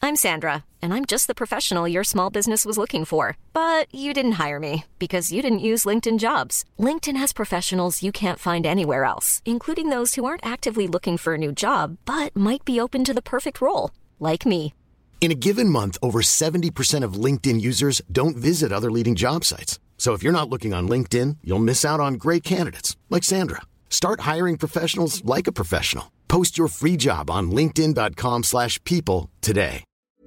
I'm Sandra, and I'm just the professional your small business was looking for. But you didn't hire me because you didn't use LinkedIn Jobs. LinkedIn has professionals you can't find anywhere else, including those who aren't actively looking for a new job, but might be open to the perfect role, like me. In a given month, over 70% of LinkedIn users don't visit other leading job sites. So if you're not looking on LinkedIn, you'll miss out on great candidates like Sandra. Start hiring professionals like a professional. Post your free job on linkedin.com/people today.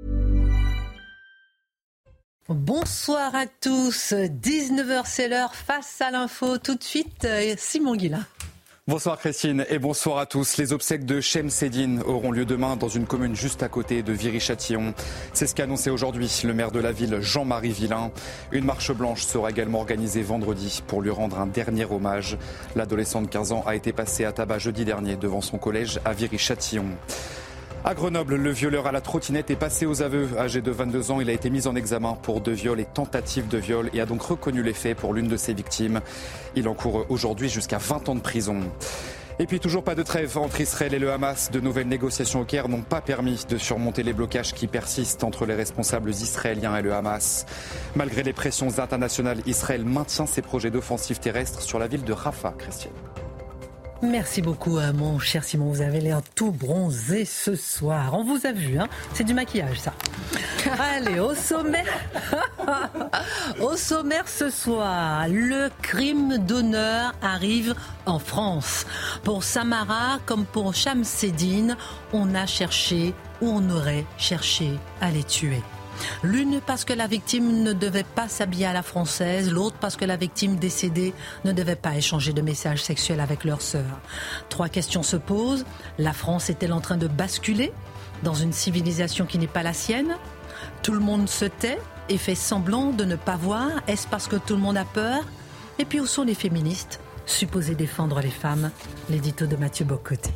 Bonsoir à tous, 19h c'est l'heure, face à l'info, tout de suite Simon Guillain. Bonsoir Christine et bonsoir à tous. Les obsèques de Chemseddine auront lieu demain dans une commune juste à côté de Viry-Châtillon. C'est ce qu'a annoncé aujourd'hui le maire de la ville, Jean-Marie Villain. Une marche blanche sera également organisée vendredi pour lui rendre un dernier hommage. L'adolescent de 15 ans a été passé à tabac jeudi dernier devant son collège à Viry-Châtillon. À Grenoble, le violeur à la trottinette est passé aux aveux. Âgé de 22 ans, il a été mis en examen pour 2 viols et tentatives de viol et a donc reconnu les faits pour l'une de ses victimes. Il encourt aujourd'hui jusqu'à 20 ans de prison. Et puis toujours pas de trêve entre Israël et le Hamas. De nouvelles négociations au Caire n'ont pas permis de surmonter les blocages qui persistent entre les responsables israéliens et le Hamas. Malgré les pressions internationales, Israël maintient ses projets d'offensive terrestre sur la ville de Rafah, Christiane. Merci beaucoup mon cher Simon, vous avez l'air tout bronzé ce soir. On vous a vu, hein, c'est du maquillage ça. Allez, au sommaire ce soir, le crime d'honneur arrive en France. Pour Samara comme pour Chemseddine, on a cherché ou on aurait cherché à les tuer. L'une parce que la victime ne devait pas s'habiller à la française, l'autre parce que la victime décédée ne devait pas échanger de messages sexuels avec leur sœur. 3 questions se posent. La France est-elle en train de basculer dans une civilisation qui n'est pas la sienne ? Tout le monde se tait et fait semblant de ne pas voir. Est-ce parce que tout le monde a peur ? Et puis où sont les féministes supposées défendre les femmes ? L'édito de Mathieu Bocoté.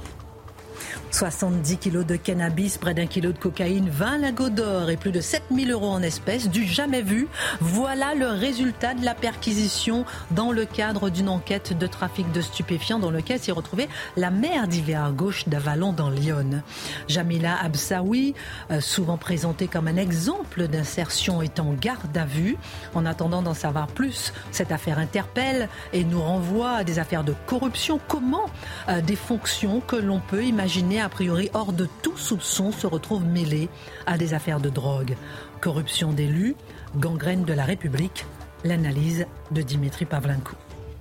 70 kilos de cannabis, près d'1 kilo de cocaïne, 20 lingots d'or et plus de 7 000 € en espèces, du jamais vu. Voilà le résultat de la perquisition dans le cadre d'une enquête de trafic de stupéfiants dans lequel s'est retrouvée la mère d'hiver gauche d'Avalon dans l'Yonne. Jamila Absaoui, souvent présentée comme un exemple d'insertion, est en garde à vue. En attendant d'en savoir plus, cette affaire interpelle et nous renvoie à des affaires de corruption. Comment des fonctions que l'on peut imaginer a priori hors de tout soupçon se retrouvent mêlées à des affaires de drogue. Corruption d'élus, gangrène de la République, l'analyse de Dimitri Pavlenko.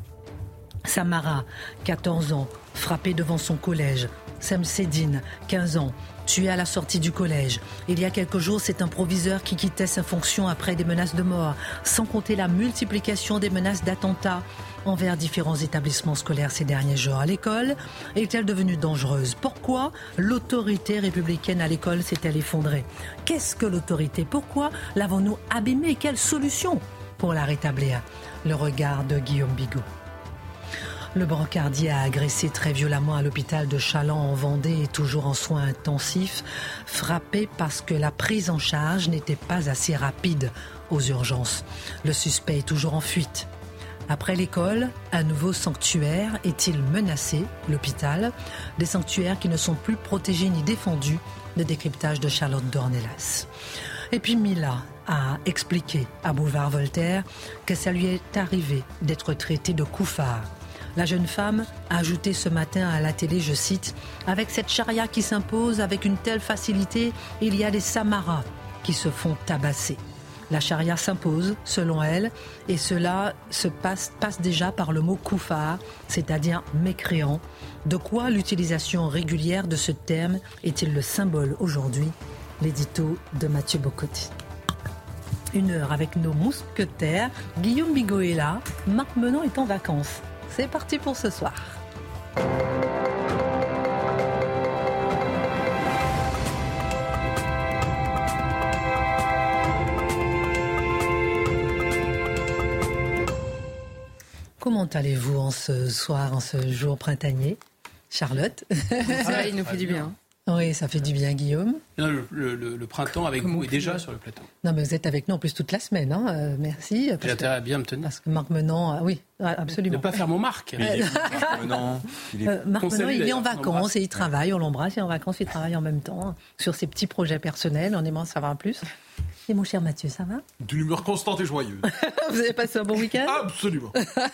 Samara, 14 ans, frappée devant son collège. Chemseddine, 15 ans, tué à la sortie du collège. Il y a quelques jours, c'est un proviseur qui quittait sa fonction après des menaces de mort, sans compter la multiplication des menaces d'attentats envers différents établissements scolaires ces derniers jours. À l'école, est-elle devenue dangereuse ? Pourquoi l'autorité républicaine à l'école s'est-elle effondrée ? Qu'est-ce que l'autorité ? Pourquoi l'avons-nous abîmée ? Quelle solution pour la rétablir ? Le regard de Guillaume Bigot. Le brancardier a agressé très violemment à l'hôpital de Challans en Vendée et toujours en soins intensifs, frappé parce que la prise en charge n'était pas assez rapide aux urgences. Le suspect est toujours en fuite. Après l'école, un nouveau sanctuaire est-il menacé, l'hôpital ? Des sanctuaires qui ne sont plus protégés ni défendus, le décryptage de Charlotte Dornelas. Et puis Mila a expliqué à Boulevard Voltaire que ça lui est arrivé d'être traitée de couffard. La jeune femme a ajouté ce matin à la télé, je cite, « Avec cette charia qui s'impose avec une telle facilité, il y a des Samaras qui se font tabasser. » La charia s'impose, selon elle, et cela se passe déjà par le mot koufar, c'est-à-dire mécréant. De quoi l'utilisation régulière de ce terme est-il le symbole aujourd'hui ? L'édito de Mathieu Bocoté. 1 heure avec nos mousquetaires. Guillaume Bigot est là, Marc Menon est en vacances. C'est parti pour ce soir. Comment allez-vous en ce soir, en ce jour printanier ? Charlotte ? Ça, il nous fait du bien. Oui, ça fait du bien, Guillaume. Non, le printemps avec vous est déjà sur le plateau. Non, mais vous êtes avec nous en plus toute la semaine. Hein. Merci. J'ai intérêt à bien me tenir. Parce que Marc Menon, oui, absolument. Ne pas faire mon Marc. Marc Menon, il est en vacances et il travaille. On l'embrasse, il est en vacances, il travaille en même temps sur ses petits projets personnels. On aimerait en savoir plus. Et mon cher Mathieu, ça va? D'une humeur constante et joyeuse. Vous avez passé un bon week-end? Absolument.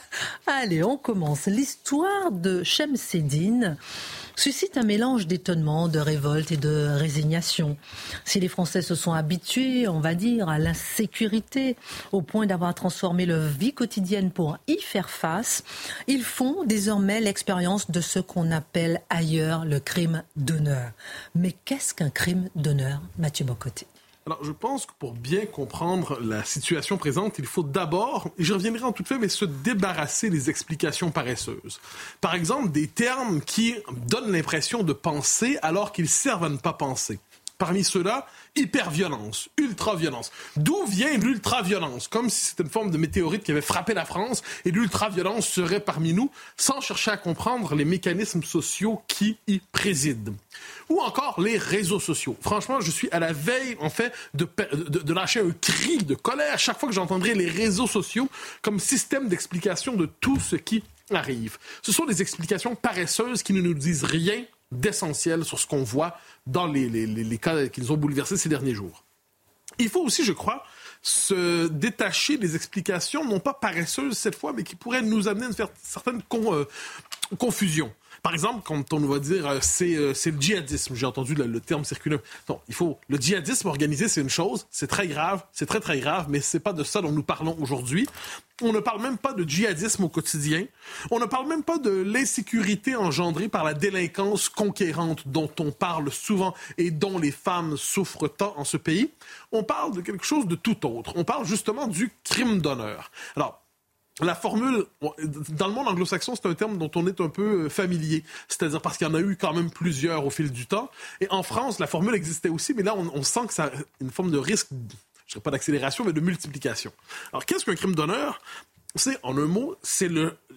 Allez, on commence. L'histoire de Chemseddine suscite un mélange d'étonnement, de révolte et de résignation. Si les Français se sont habitués, on va dire, à l'insécurité, au point d'avoir transformé leur vie quotidienne pour y faire face, ils font désormais l'expérience de ce qu'on appelle ailleurs le crime d'honneur. Mais qu'est-ce qu'un crime d'honneur, Mathieu Bocoté? Alors, je pense que pour bien comprendre la situation présente, il faut d'abord, et je reviendrai en toute fin, mais se débarrasser des explications paresseuses. Par exemple, des termes qui donnent l'impression de penser alors qu'ils servent à ne pas penser. Parmi ceux-là, hyperviolence, ultraviolence. D'où vient l'ultraviolence? Comme si c'était une forme de météorite qui avait frappé la France et l'ultraviolence serait parmi nous, sans chercher à comprendre les mécanismes sociaux qui y président. Ou encore les réseaux sociaux. Franchement, je suis à la veille, en fait, de lâcher un cri de colère chaque fois que j'entendrai les réseaux sociaux comme système d'explication de tout ce qui arrive. Ce sont des explications paresseuses qui ne nous disent rien d'essentiel sur ce qu'on voit dans les cas qu'ils ont bouleversés ces derniers jours. Il faut aussi, je crois, se détacher des explications, non pas paresseuses cette fois, mais qui pourraient nous amener à faire certaines confusions. Par exemple, quand on va dire c'est le djihadisme, j'ai entendu le terme circuler. Non, le djihadisme organisé, c'est une chose, c'est très grave, c'est très très grave, mais c'est pas de ça dont nous parlons aujourd'hui. On ne parle même pas de djihadisme au quotidien. On ne parle même pas de l'insécurité engendrée par la délinquance conquérante dont on parle souvent et dont les femmes souffrent tant en ce pays. On parle de quelque chose de tout autre. On parle justement du crime d'honneur. Alors, la formule, dans le monde anglo-saxon, c'est un terme dont on est un peu familier. C'est-à-dire parce qu'il y en a eu quand même plusieurs au fil du temps. Et en France, la formule existait aussi, mais là, on sent que ça a une forme de risque, je ne dirais pas d'accélération, mais de multiplication. Alors, qu'est-ce qu'un crime d'honneur? C'est, en un mot, c'est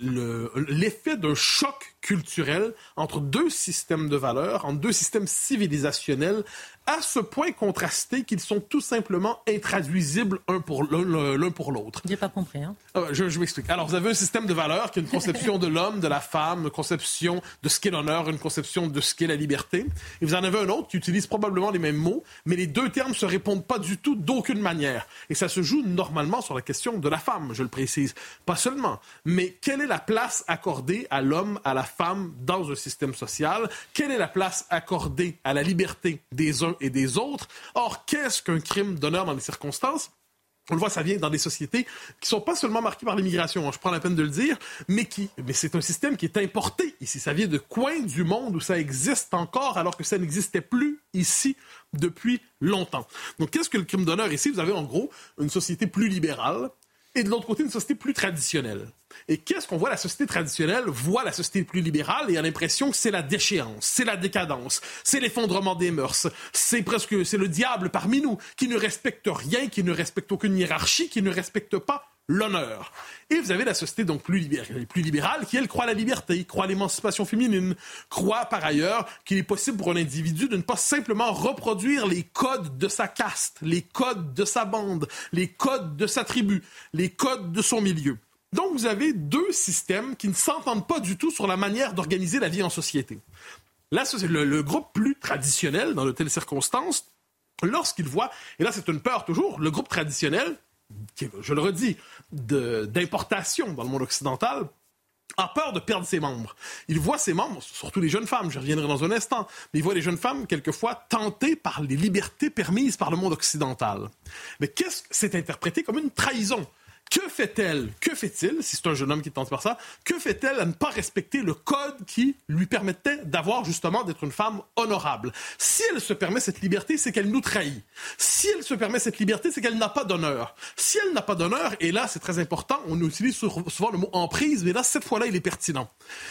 l'effet d'un choc culturel entre deux systèmes de valeurs, entre deux systèmes civilisationnels, à ce point contrastés qu'ils sont tout simplement intraduisibles l'un pour l'autre. J'ai pas compris, hein? Je m'explique. Alors, vous avez un système de valeurs qui a une conception de l'homme, de la femme, une conception de ce qu'est l'honneur, une conception de ce qu'est la liberté. Et vous en avez un autre qui utilise probablement les mêmes mots, mais les deux termes se répondent pas du tout, d'aucune manière. Et ça se joue normalement sur la question de la femme, je le précise. Pas seulement, mais quelle est la place accordée à l'homme, à la femme dans un système social? Quelle est la place accordée à la liberté des uns et des autres? Or, qu'est-ce qu'un crime d'honneur dans les circonstances? On le voit, ça vient dans des sociétés qui sont pas seulement marquées par l'immigration, je prends la peine de le dire, mais c'est un système qui est importé ici. Ça vient de coins du monde où ça existe encore alors que ça n'existait plus ici depuis longtemps. Donc, qu'est-ce que le crime d'honneur ici? Vous avez en gros une société plus libérale et de l'autre côté une société plus traditionnelle. Et qu'est-ce qu'on voit? La société traditionnelle voit la société plus libérale et a l'impression que c'est la déchéance, c'est la décadence, c'est l'effondrement des mœurs, c'est le diable parmi nous qui ne respecte rien, qui ne respecte aucune hiérarchie, qui ne respecte pas l'honneur. Et vous avez la société donc plus libérale qui, elle, croit à la liberté, croit à l'émancipation féminine, croit par ailleurs qu'il est possible pour un individu de ne pas simplement reproduire les codes de sa caste, les codes de sa bande, les codes de sa tribu, les codes de son milieu. Donc, vous avez deux systèmes qui ne s'entendent pas du tout sur la manière d'organiser la vie en société. Là, le groupe plus traditionnel, dans de telles circonstances, lorsqu'il voit, et là, c'est une peur toujours, le groupe traditionnel, qui, je le redis, d'importation dans le monde occidental, a peur de perdre ses membres. Il voit ses membres, surtout les jeunes femmes, je reviendrai dans un instant, mais il voit les jeunes femmes, quelquefois, tentées par les libertés permises par le monde occidental. Mais qu'est-ce que c'est interprété comme une trahison? Que fait-elle, que fait-il, si c'est un jeune homme qui est tenté par ça, que fait-elle à ne pas respecter le code qui lui permettait d'avoir justement d'être une femme honorable? Si elle se permet cette liberté, c'est qu'elle nous trahit. Si elle se permet cette liberté, c'est qu'elle n'a pas d'honneur. Si elle n'a pas d'honneur, et là c'est très important, on utilise souvent le mot emprise, mais là cette fois-là il est pertinent.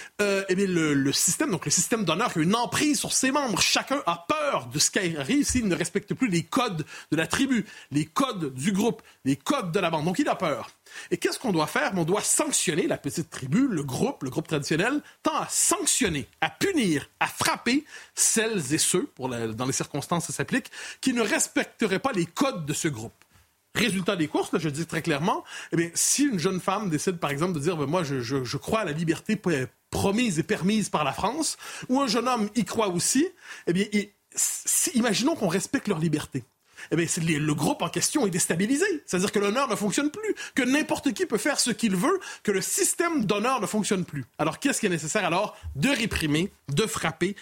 Eh bien le système d'honneur qui a une emprise sur ses membres, chacun a peur de ce qui arrive s'il ne respecte plus les codes de la tribu, les codes du groupe, les codes de la bande. Donc il a peur. Et qu'est-ce qu'on doit faire? On doit sanctionner la petite tribu, le groupe traditionnel, tend à sanctionner, à punir, à frapper celles et ceux, dans les circonstances ça s'applique, qui ne respecteraient pas les codes de ce groupe. Résultat des courses, là, je dis très clairement, eh bien, si une jeune femme décide, par exemple, de dire moi, je crois à la liberté promise et permise par la France, ou un jeune homme y croit aussi, eh bien, imaginons qu'on respecte leur liberté. Eh bien, le groupe en question est déstabilisé. C'est-à-dire que l'honneur ne fonctionne plus, que n'importe qui peut faire ce qu'il veut, que le système d'honneur ne fonctionne plus. Alors, qu'est-ce qui est nécessaire alors? De réprimer, de frapper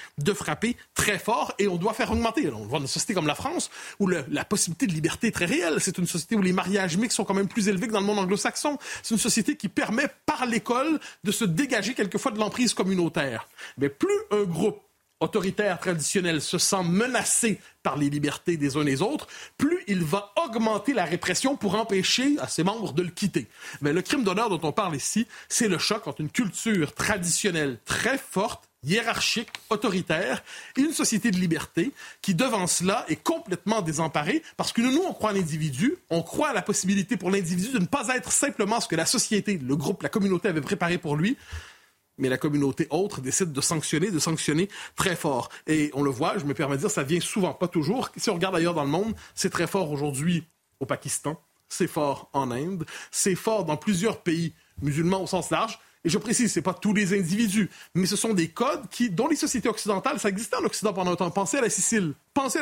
très fort, et on doit faire augmenter. On voit une société comme la France, où la possibilité de liberté est très réelle. C'est une société où les mariages mixtes sont quand même plus élevés que dans le monde anglo-saxon. C'est une société qui permet, par l'école, de se dégager quelquefois de l'emprise communautaire. Mais plus un groupe autoritaire traditionnel se sent menacé par les libertés des uns et des autres, plus il va augmenter la répression pour empêcher à ses membres de le quitter. Mais le crime d'honneur dont on parle ici, c'est le choc entre une culture traditionnelle très forte, hiérarchique, autoritaire, et une société de liberté qui, devant cela, est complètement désemparée parce que nous, on croit à l'individu, on croit à la possibilité pour l'individu de ne pas être simplement ce que la société, le groupe, la communauté avait préparé pour lui, mais la communauté autre décide de sanctionner très fort. Et on le voit, je me permets de dire, ça vient souvent, pas toujours. Si on regarde ailleurs dans le monde, c'est très fort aujourd'hui au Pakistan, c'est fort en Inde, c'est fort dans plusieurs pays musulmans au sens large. Et je précise, c'est pas tous les individus, mais ce sont des codes dont les sociétés occidentales, ça existait en Occident pendant un temps. Pensez à la Sicile.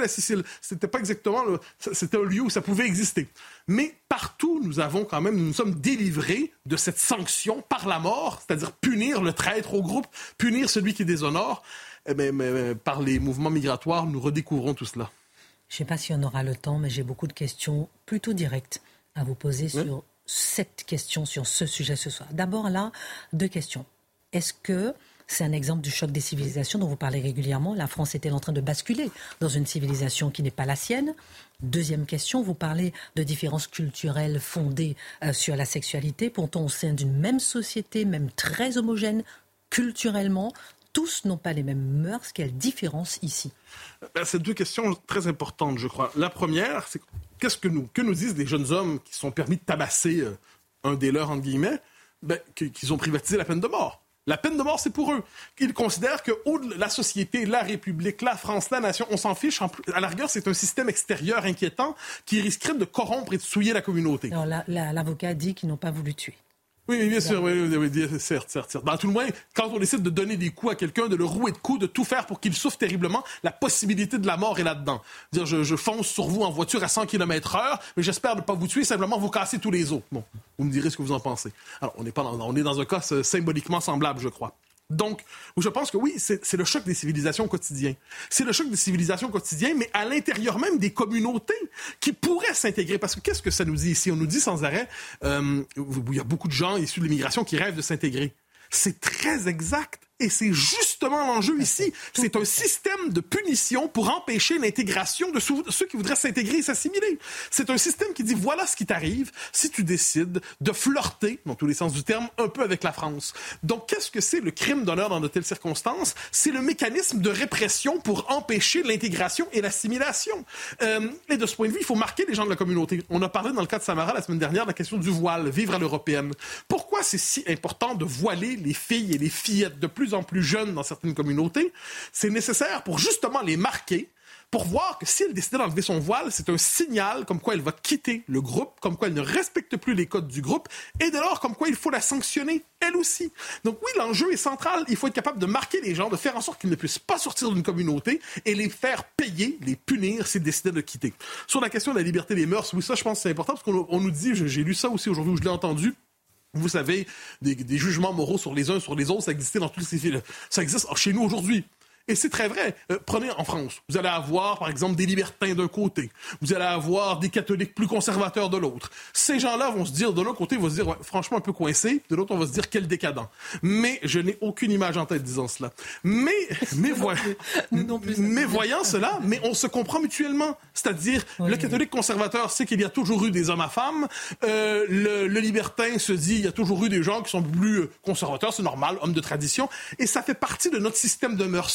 C'était pas exactement, c'était un lieu où ça pouvait exister. Mais partout, nous sommes délivrés de cette sanction par la mort, c'est-à-dire punir le traître au groupe, punir celui qui déshonore. Mais par les mouvements migratoires, nous redécouvrons tout cela. Je ne sais pas si on aura le temps, mais j'ai beaucoup de questions plutôt directes à vous poser sur cette question, sur ce sujet ce soir. D'abord là, 2 questions. Est-ce que c'est un exemple du choc des civilisations dont vous parlez régulièrement? La France est-elle en train de basculer dans une civilisation qui n'est pas la sienne? Deuxième question, vous parlez de différences culturelles fondées sur la sexualité. Pourtant, au sein d'une même société, même très homogène, culturellement, tous n'ont pas les mêmes mœurs. Quelle différence ici? C'est 2 questions très importantes, je crois. La première, c'est que nous disent les jeunes hommes qui sont permis de tabasser un des leurs, entre guillemets, qu'ils ont privatisé la peine de mort. La peine de mort, c'est pour eux. Ils considèrent que la société, la République, la France, la nation, on s'en fiche. À la rigueur, c'est un système extérieur inquiétant qui risquerait de corrompre et de souiller la communauté. Alors, l'avocat dit qu'ils n'ont pas voulu tuer. Oui, bien sûr, oui, certes. Dans tout le moins, quand on décide de donner des coups à quelqu'un, de le rouer de coups, de tout faire pour qu'il souffre terriblement, la possibilité de la mort est là-dedans. Dire, je fonce sur vous en voiture à 100 km/h, mais j'espère ne pas vous tuer, simplement vous casser tous les os. Bon, vous me direz ce que vous en pensez. Alors, on est dans un cas symboliquement semblable, je crois. Donc, je pense que oui, c'est le choc des civilisations au quotidien. C'est le choc des civilisations au quotidien, mais à l'intérieur même des communautés qui pourraient s'intégrer. Parce que qu'est-ce que ça nous dit ici? On nous dit sans arrêt, il y a beaucoup de gens issus de l'immigration qui rêvent de s'intégrer. C'est très exact. Et c'est justement l'enjeu ici. C'est un système de punition pour empêcher l'intégration de ceux qui voudraient s'intégrer et s'assimiler. C'est un système qui dit, voilà ce qui t'arrive si tu décides de flirter, dans tous les sens du terme, un peu avec la France. Donc, qu'est-ce que c'est le crime d'honneur dans de telles circonstances? C'est le mécanisme de répression pour empêcher l'intégration et l'assimilation. Et de ce point de vue, il faut marquer les gens de la communauté. On a parlé dans le cas de Samara la semaine dernière de la question du voile, vivre à l'européenne. Pourquoi c'est si important de voiler les filles et les fillettes de plus en plus jeunes dans certaines communautés? C'est nécessaire pour justement les marquer, pour voir que si elle décide d'enlever son voile, c'est un signal comme quoi elle va quitter le groupe, comme quoi elle ne respecte plus les codes du groupe, et dès lors, comme quoi il faut la sanctionner, elle aussi. Donc oui, l'enjeu est central. Il faut être capable de marquer les gens, de faire en sorte qu'ils ne puissent pas sortir d'une communauté et les faire payer, les punir s'ils décidaient de quitter. Sur la question de la liberté des mœurs, oui, ça, je pense que c'est important, parce qu'on nous dit, j'ai lu ça aussi aujourd'hui, où je l'ai entendu, vous savez, des jugements moraux sur les uns, sur les autres, ça existait dans toutes les villes. Ça existe chez nous aujourd'hui. Et c'est très vrai. Prenez en France. Vous allez avoir, par exemple, des libertins d'un côté. Vous allez avoir des catholiques plus conservateurs de l'autre. Ces gens-là vont se dire, de l'un côté, ils vont se dire, ouais, franchement, un peu coincé. De l'autre, on va se dire, quel décadent. Mais je n'ai aucune image en tête disant cela. Mais voyant cela, mais on se comprend mutuellement. C'est-à-dire, le catholique conservateur sait qu'il y a toujours eu des hommes à femmes. Le libertin se dit, il y a toujours eu des gens qui sont plus conservateurs, c'est normal, hommes de tradition. Et ça fait partie de notre système de mœurs.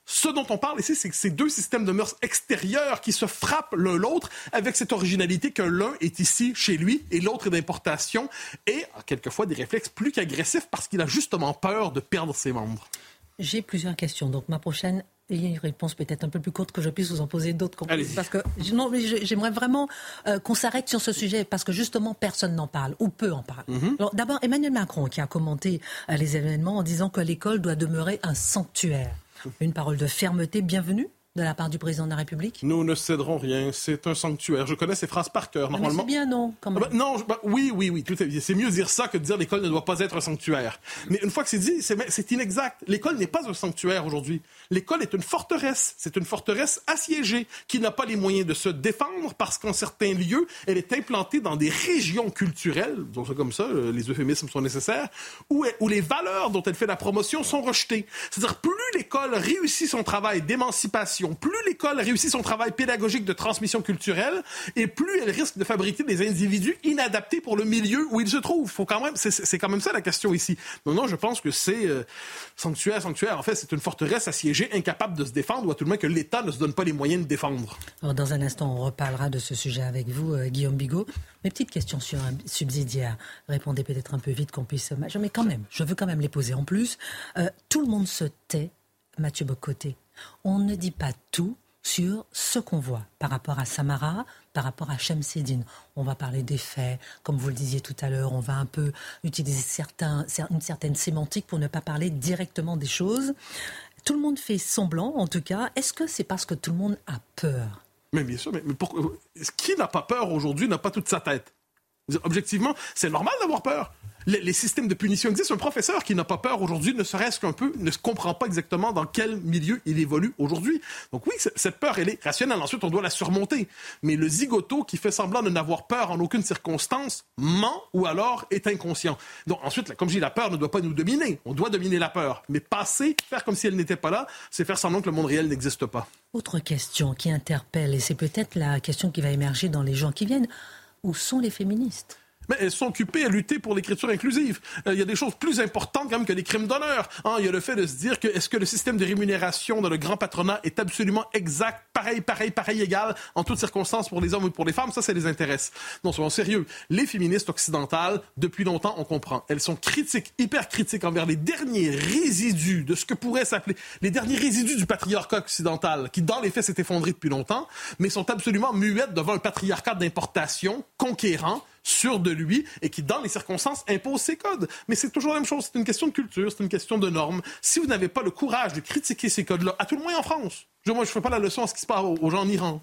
Ce dont on parle ici, c'est que c'est deux systèmes de mœurs extérieurs qui se frappent l'un l'autre avec cette originalité que l'un est ici, chez lui, et l'autre est d'importation, et quelquefois des réflexes plus qu'agressifs parce qu'il a justement peur de perdre ses membres. J'ai plusieurs questions, donc ma prochaine... Il y a une réponse peut-être un peu plus courte que je puisse vous en poser d'autres. Parce que non, mais j'aimerais vraiment qu'on s'arrête sur ce sujet parce que justement personne n'en parle ou peu en parle. Alors, d'abord, Emmanuel Macron qui a commenté les événements en disant que l'école doit demeurer un sanctuaire. Une parole de fermeté bienvenue de la part du président de la République. Nous ne céderons rien, c'est un sanctuaire. Je connais ces phrases par cœur, normalement. Mais c'est bien, non, quand même. Oui, tout est bien. C'est mieux dire ça que de dire l'école ne doit pas être un sanctuaire. Mais une fois que c'est dit, c'est inexact. L'école n'est pas un sanctuaire aujourd'hui. L'école est une forteresse. C'est une forteresse assiégée qui n'a pas les moyens de se défendre parce qu'en certains lieux, elle est implantée dans des régions culturelles, donc c'est comme ça, les euphémismes sont nécessaires, où les valeurs dont elle fait la promotion sont rejetées. C'est-à-dire, plus l'école réussit son travail d'émancipation, plus l'école réussit son travail pédagogique de transmission culturelle, et plus elle risque de fabriquer des individus inadaptés pour le milieu où ils se trouvent. C'est quand même ça la question ici. Non, je pense que c'est sanctuaire. En fait, c'est une forteresse assiégée, incapable de se défendre, ou à tout le moins que l'État ne se donne pas les moyens de défendre. Alors, dans un instant, on reparlera de ce sujet avec vous, Guillaume Bigot. Mes petites questions sur un subsidiaire. Répondez peut-être un peu vite qu'on puisse... Mais quand même, je veux quand même les poser. En plus, tout le monde se tait, Mathieu Bock-Côté. On ne dit pas tout sur ce qu'on voit par rapport à Samara, par rapport à Chemseddine. On va parler des faits, comme vous le disiez tout à l'heure, on va un peu utiliser une certaine sémantique pour ne pas parler directement des choses. Tout le monde fait semblant, en tout cas. Est-ce que c'est parce que tout le monde a peur ? Mais bien sûr, mais pourquoi... Qui n'a pas peur aujourd'hui n'a pas toute sa tête. Objectivement, c'est normal d'avoir peur. Les systèmes de punition existent. Un professeur qui n'a pas peur aujourd'hui, ne serait-ce qu'un peu, ne se comprend pas exactement dans quel milieu il évolue aujourd'hui. Donc oui, cette peur, elle est rationnelle. Ensuite, on doit la surmonter. Mais le zigoto qui fait semblant de n'avoir peur en aucune circonstance ment ou alors est inconscient. Donc ensuite, comme je dis, la peur ne doit pas nous dominer. On doit dominer la peur. Mais faire comme si elle n'était pas là, c'est faire semblant que le monde réel n'existe pas. Autre question qui interpelle, et c'est peut-être la question qui va émerger dans les gens qui viennent. Où sont les féministes ? Mais elles sont occupées à lutter pour l'écriture inclusive. Il y a des choses plus importantes quand même que les crimes d'honneur. Il y a le fait de se dire que est-ce que le système de rémunération dans le grand patronat est absolument exact, pareil, égal, en toutes circonstances pour les hommes ou pour les femmes. Ça les intéresse. Non, soyons sérieux. Les féministes occidentales, depuis longtemps, on comprend. Elles sont critiques, hyper critiques envers les derniers résidus de ce que pourrait s'appeler les derniers résidus du patriarcat occidental, qui dans les faits s'est effondré depuis longtemps, mais sont absolument muettes devant le patriarcat d'importation, conquérant, sûr de lui et qui, dans les circonstances, impose ses codes. Mais c'est toujours la même chose. C'est une question de culture, c'est une question de normes. Si vous n'avez pas le courage de critiquer ces codes-là, à tout le moins en France, moi, je ne fais pas la leçon à ce qui se passe aux gens en Iran.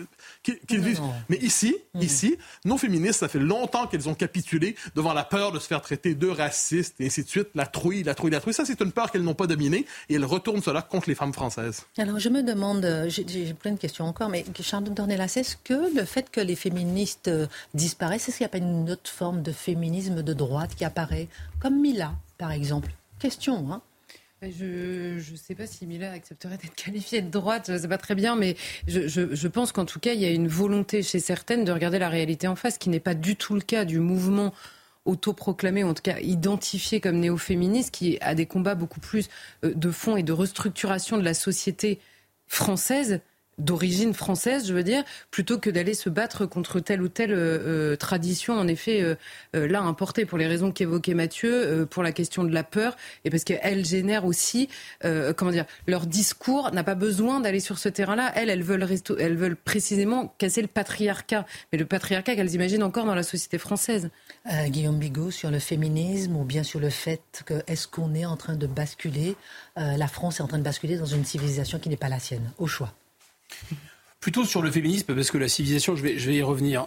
Mais ici, nos féministes, ça fait longtemps qu'elles ont capitulé devant la peur de se faire traiter de racistes et ainsi de suite. La trouille. Ça, c'est une peur qu'elles n'ont pas dominée et elles retournent cela contre les femmes françaises. Alors, je me demande, j'ai plein de questions encore, mais Charlotte Dornelas, est-ce que le fait que les féministes disparaissent, est-ce qu'il n'y a pas une autre forme de féminisme de droite qui apparaît, comme Mila, par exemple ? Question, hein ? Je ne sais pas si Mila accepterait d'être qualifiée de droite, je ne sais pas très bien, mais je pense qu'en tout cas, il y a une volonté chez certaines de regarder la réalité en face, qui n'est pas du tout le cas du mouvement autoproclamé, ou en tout cas identifié comme néo-féministe, qui a des combats beaucoup plus de fond et de restructuration de la société française, d'origine française, je veux dire, plutôt que d'aller se battre contre telle ou telle tradition, en effet, là, importée pour les raisons qu'évoquait Mathieu, pour la question de la peur, et parce qu'elles génèrent aussi, leur discours n'a pas besoin d'aller sur ce terrain-là. Elles veulent précisément casser le patriarcat, mais le patriarcat qu'elles imaginent encore dans la société française. Guillaume Bigot, sur le féminisme, ou bien sur le fait que, est-ce qu'on est en train de basculer, la France est en train de basculer dans une civilisation qui n'est pas la sienne, au choix? Plutôt sur le féminisme, parce que la civilisation, je vais y revenir.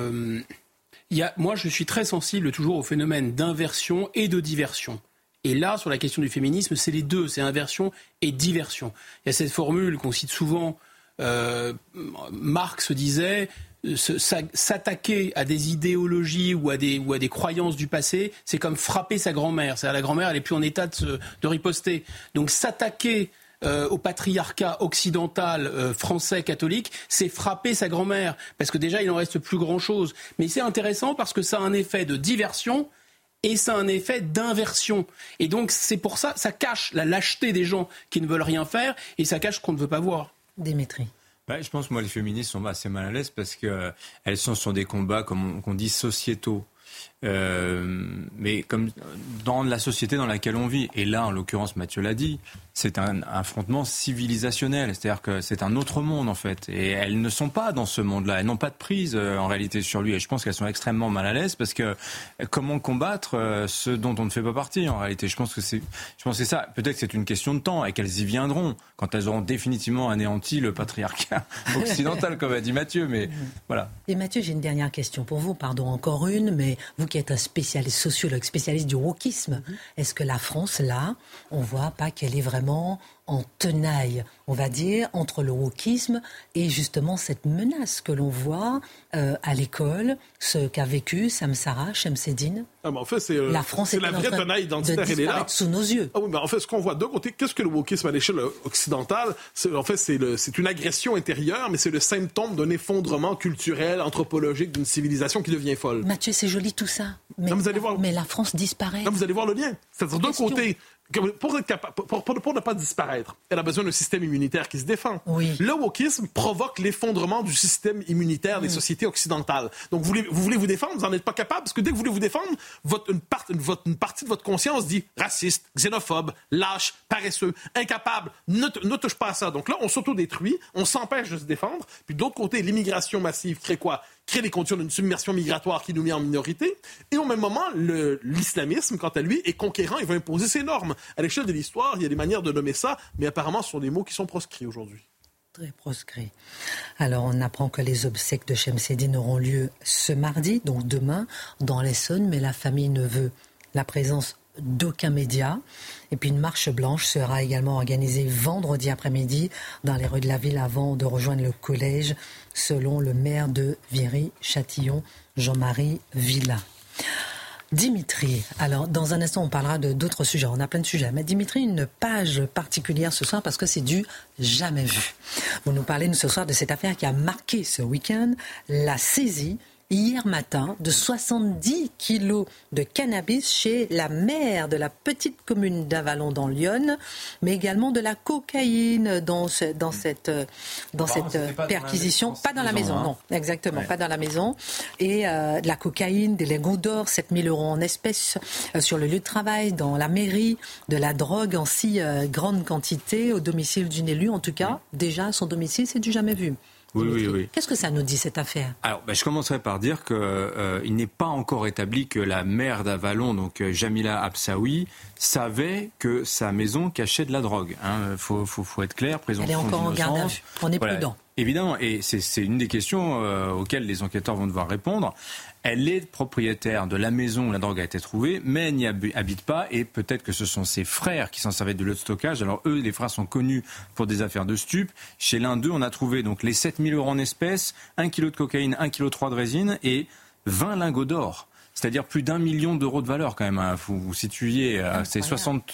Moi, je suis très sensible toujours au phénomène d'inversion et de diversion. Et là, sur la question du féminisme, c'est les deux, c'est inversion et diversion. Il y a cette formule qu'on cite souvent, Marx disait, s'attaquer à des idéologies ou à des croyances du passé, c'est comme frapper sa grand-mère. C'est-à-dire la grand-mère, elle n'est plus en état de riposter. Donc s'attaquer au patriarcat occidental français catholique, c'est frapper sa grand-mère, parce que déjà il n'en reste plus grand-chose. Mais c'est intéressant parce que ça a un effet de diversion et ça a un effet d'inversion. Et donc c'est pour ça, ça cache la lâcheté des gens qui ne veulent rien faire et ça cache ce qu'on ne veut pas voir. Dimitri. Je pense que les féministes sont assez mal à l'aise parce qu'elles sont sur des combats, comme on dit, sociétaux. Mais comme dans la société dans laquelle on vit, et là en l'occurrence Mathieu l'a dit, c'est un affrontement civilisationnel, c'est-à-dire que c'est un autre monde en fait, et elles ne sont pas dans ce monde-là, elles n'ont pas de prise en réalité sur lui, et je pense qu'elles sont extrêmement mal à l'aise parce que comment combattre ce dont on ne fait pas partie en réalité, je pense que c'est ça, peut-être que c'est une question de temps et qu'elles y viendront quand elles auront définitivement anéanti le patriarcat occidental comme a dit Mathieu, mais voilà. Et Mathieu, j'ai une dernière question pour vous, pardon encore une, mais vous qui êtes un spécialiste, sociologue, spécialiste du wokisme, est-ce que la France, là, on voit pas qu'elle est vraiment en tenaille, on va dire, entre le wokisme et justement cette menace que l'on voit à l'école, ce qu'a vécu Samsara Chemseddine? En fait, la France c'est la vraie tenaille identitaire, elle est là. Sous nos yeux. Oui, mais en fait, ce qu'on voit d'un côté, qu'est-ce que le wokisme à l'échelle occidentale? C'est une agression intérieure, mais c'est le symptôme d'un effondrement culturel, anthropologique, d'une civilisation qui devient folle. Mathieu, c'est joli tout ça, mais, mais la France disparaît. Non, vous allez voir le lien. C'est-à-dire d'un côté, pour ne pas disparaître, elle a besoin d'un système immunitaire qui se défend. Oui. Le wokisme provoque l'effondrement du système immunitaire des sociétés occidentales. Donc, vous voulez vous défendre, vous n'en êtes pas capable, parce que dès que vous voulez vous défendre, une partie de votre conscience dit raciste, xénophobe, lâche, paresseux, incapable, ne touche pas à ça. Donc là, on s'autodétruit, on s'empêche de se défendre. Puis de l'autre côté, l'immigration massive crée quoi? Crée les conditions d'une submersion migratoire qui nous met en minorité. Et au même moment, l'islamisme, quant à lui, est conquérant et va imposer ses normes. À l'échelle de l'histoire, il y a des manières de nommer ça, mais apparemment, ce sont des mots qui sont proscrits aujourd'hui. Très proscrits. Alors, on apprend que les obsèques de Chemseddine auront lieu ce mardi, donc demain, dans l'Essonne, mais la famille ne veut la présence d'aucun média. Et puis une marche blanche sera également organisée vendredi après-midi dans les rues de la ville avant de rejoindre le collège, selon le maire de Viry-Châtillon, Jean-Marie Villa. Dimitri, alors dans un instant on parlera d'autres sujets, on a plein de sujets, mais Dimitri, une page particulière ce soir parce que c'est du jamais vu. Vous nous parlez ce soir de cette affaire qui a marqué ce week-end, la saisie hier matin de 70 kilos de cannabis chez la maire de la petite commune d'Avallon dans l'Yonne, mais également de la cocaïne dans cette perquisition. Pas dans la maison, non, exactement, pas dans la maison. Et de la cocaïne, des lingots d'or, 7 000 € en espèces sur le lieu de travail, dans la mairie, de la drogue en si grande quantité au domicile d'une élue. En tout cas, déjà à son domicile, c'est du jamais vu. Oui. Qu'est-ce que ça nous dit, cette affaire ? Alors, je commencerai par dire qu'il n'est pas encore établi que la maire d'Avallon, donc Jamila Absaoui, savait que sa maison cachait de la drogue. Faut être clair, présomption d'innocence. Elle est encore en garde à vue. On est prudent. Évidemment, et c'est une des questions auxquelles les enquêteurs vont devoir répondre. Elle est propriétaire de la maison où la drogue a été trouvée, mais elle n'y habite pas, et peut-être que ce sont ses frères qui s'en servaient de lieu de stockage. Alors eux, les frères sont connus pour des affaires de stupes. Chez l'un d'eux, on a trouvé donc les 7 000 € en espèces, 1 kg de cocaïne, 1,3 kg de résine et 20 lingots d'or. C'est-à-dire plus d'1 million d'euros de valeur quand même. Vous situiez, c'est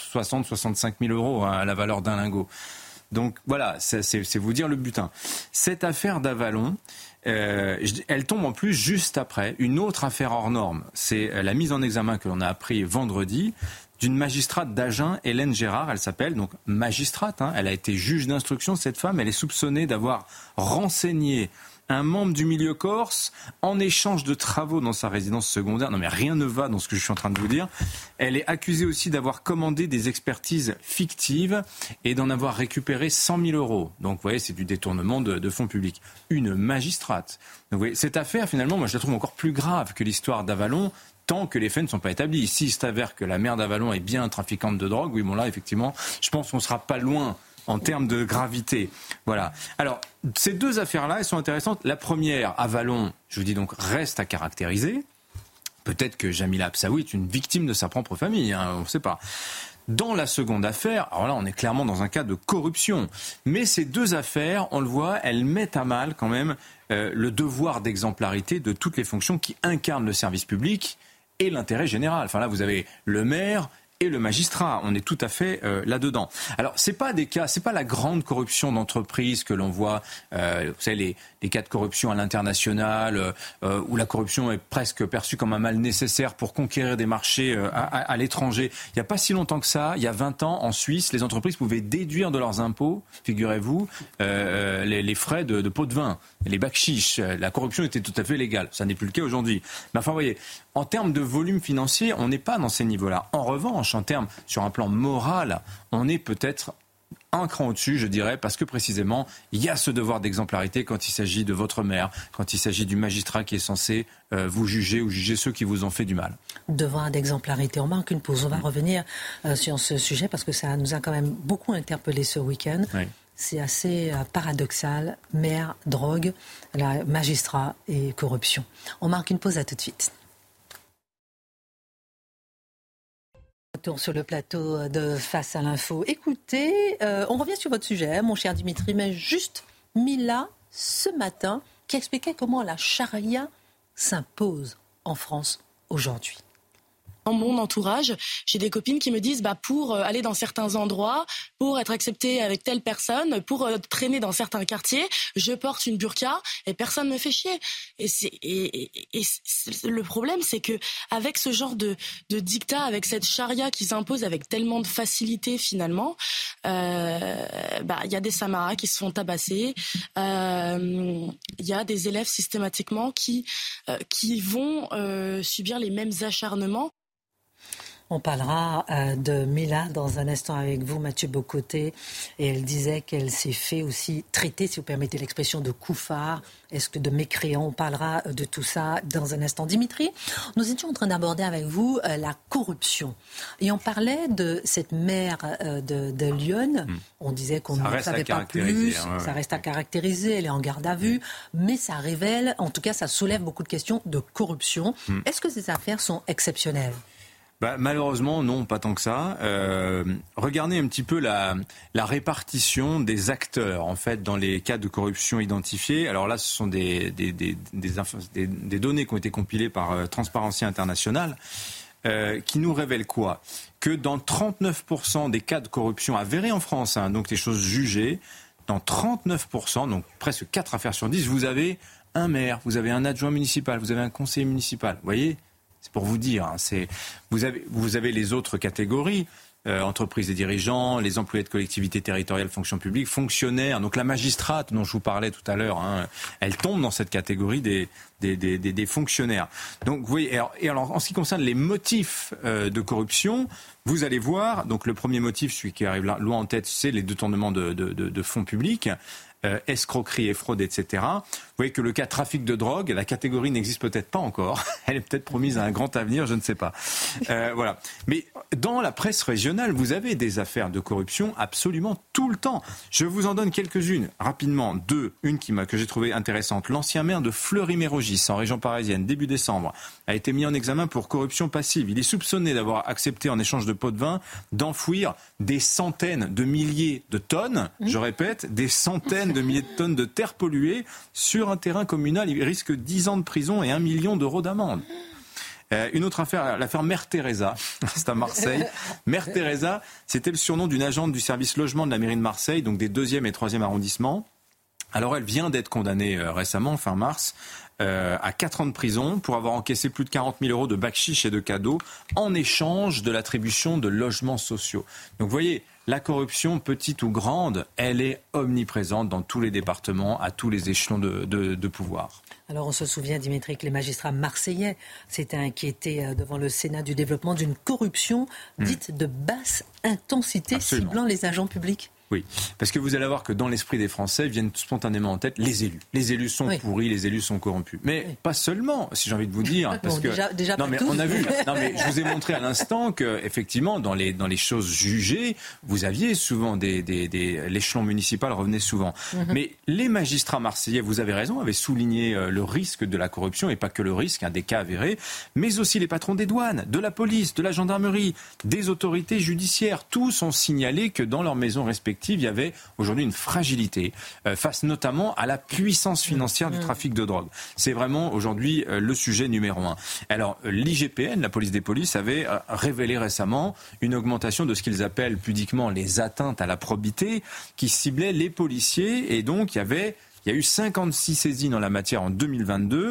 65 000 € à la valeur d'un lingot. Donc voilà, c'est vous dire le butin. Cette affaire d'Avallon, elle tombe en plus juste après une autre affaire hors norme. C'est la mise en examen que l'on a appris vendredi d'une magistrate d'Agen, Hélène Gérard, elle s'appelle, donc magistrate, elle a été juge d'instruction, cette femme, elle est soupçonnée d'avoir renseigné un membre du milieu corse en échange de travaux dans sa résidence secondaire. Non mais rien ne va dans ce que je suis en train de vous dire. Elle est accusée aussi d'avoir commandé des expertises fictives et d'en avoir récupéré 100 000 €. Donc vous voyez, c'est du détournement de fonds publics. Une magistrate. Donc vous voyez, cette affaire, finalement, moi je la trouve encore plus grave que l'histoire d'Avallon, tant que les faits ne sont pas établis. Ici, il s'avère que la maire d'Avallon est bien trafiquante de drogue. Oui, bon là, effectivement, je pense qu'on ne sera pas loin en termes de gravité. Voilà. Alors, ces deux affaires-là, elles sont intéressantes. La première, Avallon, je vous dis donc, reste à caractériser. Peut-être que Jamila Absaoui est une victime de sa propre famille, on ne sait pas. Dans la seconde affaire, alors là, on est clairement dans un cas de corruption. Mais ces deux affaires, on le voit, elles mettent à mal quand même le devoir d'exemplarité de toutes les fonctions qui incarnent le service public et l'intérêt général. Enfin là, vous avez le maire et le magistrat. On est tout à fait là-dedans. Alors, c'est pas la grande corruption d'entreprise que l'on voit, vous savez, les cas de corruption à l'international, où la corruption est presque perçue comme un mal nécessaire pour conquérir des marchés à l'étranger. Il n'y a pas si longtemps que ça, il y a 20 ans, en Suisse, les entreprises pouvaient déduire de leurs impôts, figurez-vous, les frais de pot de vin, les bakchiches. La corruption était tout à fait légale. Ça n'est plus le cas aujourd'hui. Mais enfin, vous voyez, en termes de volume financier, on n'est pas dans ces niveaux-là. En revanche, sur un plan moral, on est peut-être un cran au-dessus, je dirais, parce que précisément, il y a ce devoir d'exemplarité quand il s'agit de votre maire, quand il s'agit du magistrat qui est censé vous juger ou juger ceux qui vous ont fait du mal. Devoir d'exemplarité. On marque une pause. On va revenir sur ce sujet parce que ça nous a quand même beaucoup interpellés ce week-end. Oui. C'est assez paradoxal. Maire, drogue, magistrat et corruption. On marque une pause, à tout de suite. Retour sur le plateau de Face à l'info. Écoutez, on revient sur votre sujet, mon cher Dimitri, mais juste Mila, ce matin, qui expliquait comment la charia s'impose en France aujourd'hui. Dans mon entourage, j'ai des copines qui me disent pour aller dans certains endroits, pour être acceptée avec telle personne, pour traîner dans certains quartiers, je porte une burqa et personne me fait chier. Et le problème, c'est que avec ce genre de dictat, avec cette charia qui s'impose avec tellement de facilité finalement, y a des samaras qui se font tabasser, il y a des élèves systématiquement qui vont subir les mêmes acharnements. On parlera de Mila dans un instant avec vous, Mathieu Bocoté. Et elle disait qu'elle s'est fait aussi traiter, si vous permettez l'expression, de couffard. Est-ce que de mécréant? On parlera de tout ça dans un instant. Dimitri, nous étions en train d'aborder avec vous la corruption. Et on parlait de cette maire de Lyon. On disait qu'on ne savait pas plus. Ça reste à caractériser. Elle est en garde à vue. Mais ça révèle, en tout cas, ça soulève beaucoup de questions de corruption. Est-ce que ces affaires sont exceptionnelles? Malheureusement, non, pas tant que ça. Regardez un petit peu la répartition des acteurs, en fait, dans les cas de corruption identifiés. Alors là, ce sont des données qui ont été compilées par Transparency International, qui nous révèlent quoi? Que dans 39% des cas de corruption avérés en France, donc des choses jugées, dans 39%, donc presque 4 affaires sur 10, vous avez un maire, vous avez un adjoint municipal, vous avez un conseiller municipal. Vous voyez ? C'est pour vous dire, vous avez les autres catégories, entreprises et dirigeants, les employés de collectivités territoriales, fonction publique, fonctionnaires. Donc la magistrate dont je vous parlais tout à l'heure, elle tombe dans cette catégorie des fonctionnaires. Donc vous voyez, et alors en ce qui concerne les motifs de corruption, vous allez voir, donc le premier motif, celui qui arrive là, loin en tête, c'est les détournements de fonds publics. Escroquerie et fraude, etc. Vous voyez que le cas trafic de drogue, la catégorie n'existe peut-être pas encore. Elle est peut-être promise à un grand avenir, je ne sais pas. Voilà. Mais dans la presse régionale, vous avez des affaires de corruption absolument tout le temps. Je vous en donne quelques-unes rapidement. Une que j'ai trouvée intéressante. L'ancien maire de Fleury-Mérogis, en région parisienne, début décembre, a été mis en examen pour corruption passive. Il est soupçonné d'avoir accepté en échange de pots de vin d'enfouir des centaines de milliers de tonnes, je répète, des centaines de milliers de tonnes de terre polluée sur un terrain communal. Il risque 10 ans de prison et 1 million d'euros d'amende. Une autre affaire, l'affaire Mère Teresa, c'est à Marseille. Mère Teresa, c'était le surnom d'une agente du service logement de la mairie de Marseille, donc des 2e et 3e arrondissements. Alors elle vient d'être condamnée récemment, fin mars, à 4 ans de prison pour avoir encaissé plus de 40 000 euros de bakchiches et de cadeaux en échange de l'attribution de logements sociaux. Donc vous voyez, la corruption, petite ou grande, elle est omniprésente dans tous les départements, à tous les échelons de pouvoir. Alors on se souvient, Dimitri, que les magistrats marseillais s'étaient inquiétés devant le Sénat du développement d'une corruption dite de basse intensité. Absolument. Ciblant les agents publics. Oui, parce que vous allez voir que dans l'esprit des Français viennent spontanément en tête les élus. Les élus sont pourris, les élus sont corrompus. Mais pas seulement, si j'ai envie de vous dire, parce que déjà non mais on a vu. Non mais je vous ai montré à l'instant que effectivement dans les choses jugées, vous aviez souvent l'échelon municipal revenait souvent. Mais les magistrats marseillais, vous avez raison, avaient souligné le risque de la corruption et pas que le risque, des cas avérés, mais aussi les patrons des douanes, de la police, de la gendarmerie, des autorités judiciaires. Tous ont signalé que dans leurs maisons respectives perspective, il y avait aujourd'hui une fragilité face notamment à la puissance financière du trafic de drogue. C'est vraiment aujourd'hui le sujet numéro 1. Alors l'IGPN, la police des polices, avait révélé récemment une augmentation de ce qu'ils appellent pudiquement les atteintes à la probité qui ciblaient les policiers, et donc il y a eu 56 saisies dans la matière en 2022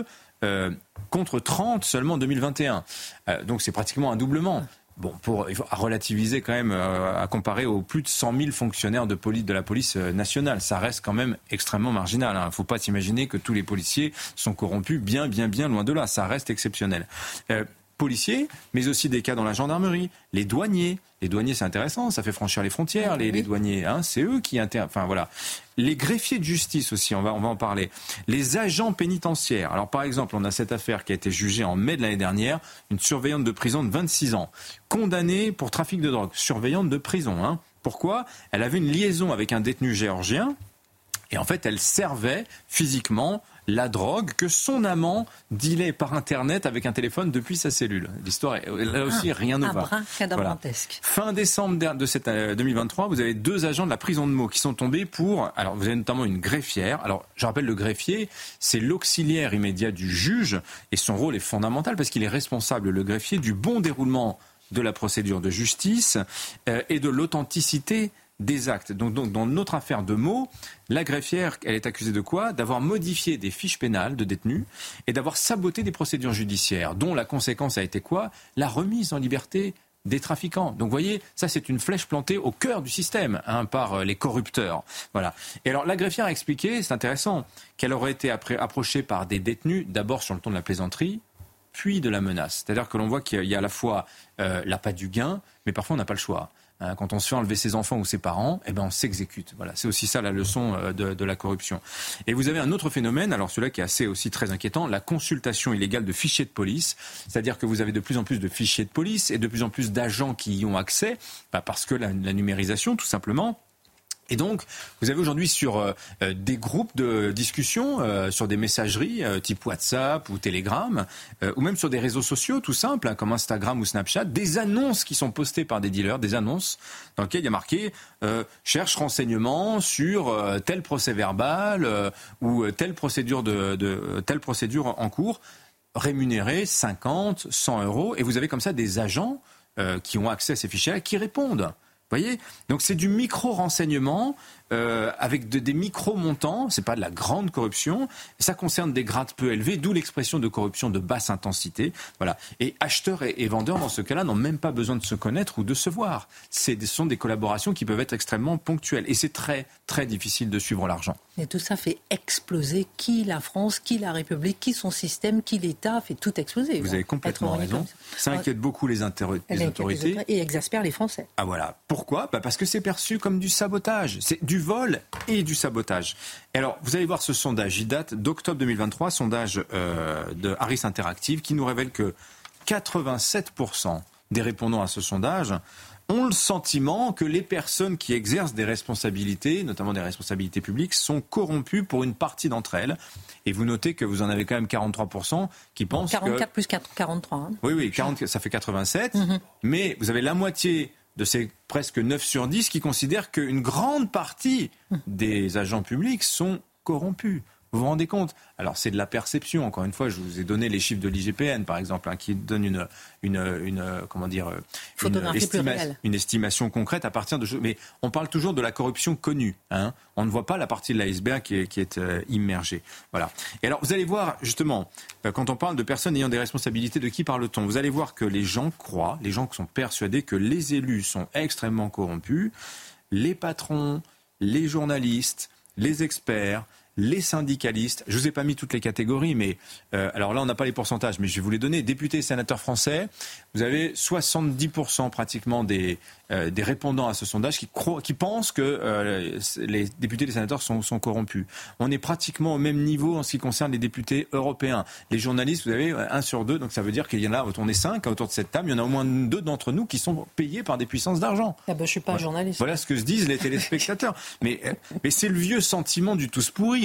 contre 30 seulement en 2021. Donc c'est pratiquement un doublement. Bon, il faut relativiser quand même, à comparer aux plus de 100 000 fonctionnaires de la police nationale. Ça reste quand même extrêmement marginal. Il ne faut pas s'imaginer que tous les policiers sont corrompus, bien loin de là. Ça reste exceptionnel. Policiers, mais aussi des cas dans la gendarmerie, les douaniers. Les douaniers, c'est intéressant, ça fait franchir les frontières, les douaniers, c'est eux qui enfin voilà. Les greffiers de justice aussi, on va en parler. Les agents pénitentiaires. Alors par exemple, on a cette affaire qui a été jugée en mai de l'année dernière, une surveillante de prison de 26 ans, condamnée pour trafic de drogue, surveillante de prison. Pourquoi ? Elle avait une liaison avec un détenu géorgien, et en fait, elle servait physiquement la drogue que son amant dealait par Internet avec un téléphone depuis sa cellule. L'histoire, là aussi, rien ne va. Voilà. Fin décembre de cette 2023, vous avez 2 agents de la prison de Meaux qui sont tombés alors vous avez notamment une greffière. Alors, je rappelle, le greffier, c'est l'auxiliaire immédiat du juge, et son rôle est fondamental parce qu'il est responsable, le greffier, du bon déroulement de la procédure de justice et de l'authenticité des actes. Donc, dans notre affaire de Meaux, la greffière, elle est accusée de quoi ? D'avoir modifié des fiches pénales de détenus et d'avoir saboté des procédures judiciaires, dont la conséquence a été quoi ? La remise en liberté des trafiquants. Donc, vous voyez, ça, c'est une flèche plantée au cœur du système, par les corrupteurs. Voilà. Et alors, la greffière a expliqué, c'est intéressant, qu'elle aurait été approchée par des détenus, d'abord sur le ton de la plaisanterie, puis de la menace. C'est-à-dire que l'on voit qu'il y a à la fois l'appât du gain, mais parfois on n'a pas le choix. Quand on se fait enlever ses enfants ou ses parents, on s'exécute. Voilà, c'est aussi ça la leçon de la corruption. Et vous avez un autre phénomène, alors celui-là qui est assez aussi très inquiétant, la consultation illégale de fichiers de police. C'est-à-dire que vous avez de plus en plus de fichiers de police et de plus en plus d'agents qui y ont accès, parce que la numérisation, tout simplement. Et donc, vous avez aujourd'hui sur des groupes de discussion, sur des messageries type WhatsApp ou Telegram, ou même sur des réseaux sociaux tout simples, comme Instagram ou Snapchat, des annonces qui sont postées par des dealers, des annonces dans lesquelles il y a marqué « Cherche renseignements sur tel procès verbal ou telle procédure telle procédure en cours, rémunéré 50, 100 €. Et vous avez comme ça des agents qui ont accès à ces fichiers qui répondent. Vous voyez ? Donc c'est du micro-renseignement avec des micro-montants, c'est pas de la grande corruption, ça concerne des grades peu élevés, d'où l'expression de corruption de basse intensité. Voilà. Et acheteurs et vendeurs, dans ce cas-là, n'ont même pas besoin de se connaître ou de se voir. Ce sont des collaborations qui peuvent être extrêmement ponctuelles. Et c'est très, très difficile de suivre l'argent. Et tout ça fait exploser qui la France, qui la République, qui son système, qui l'État, fait tout exploser. Vous avez complètement raison. Ça inquiète beaucoup les autorités. Et exaspère les Français. Ah voilà. Pourquoi ? Parce que c'est perçu comme du sabotage. C'est du vol et du sabotage. Et alors, vous allez voir ce sondage. Il date d'octobre 2023, sondage de Harris Interactive, qui nous révèle que 87% des répondants à ce sondage ont le sentiment que les personnes qui exercent des responsabilités, notamment des responsabilités publiques, sont corrompues pour une partie d'entre elles. Et vous notez que vous en avez quand même 43% qui pensent 44 plus 43. Hein. Oui, 40, ça fait 87. Mais vous avez la moitié de ces presque 9 sur 10 qui considèrent qu'une grande partie des agents publics sont corrompus. Vous vous rendez compte ? Alors c'est de la perception. Encore une fois, je vous ai donné les chiffres de l'IGPN, par exemple, qui donne une estimation concrète à partir de choses. Mais on parle toujours de la corruption connue. On ne voit pas la partie de l'iceberg qui est immergée. Voilà. Et alors vous allez voir justement, quand on parle de personnes ayant des responsabilités, de qui parle-t-on ? Vous allez voir que les gens sont persuadés que les élus sont extrêmement corrompus, les patrons, les journalistes, les experts, les syndicalistes. Je ne vous ai pas mis toutes les catégories, mais alors là, on n'a pas les pourcentages, mais je vais vous les donner. Députés et sénateurs français, vous avez 70% pratiquement des répondants à ce sondage qui pensent que les députés et les sénateurs sont corrompus. On est pratiquement au même niveau en ce qui concerne les députés européens. Les journalistes, vous avez 1 sur 2, donc ça veut dire qu'il y en a, on est 5 autour de cette table, il y en a au moins 2 d'entre nous qui sont payés par des puissances d'argent. Je ne suis pas journaliste. Voilà ce que se disent les téléspectateurs. Mais c'est le vieux sentiment du tous pourris.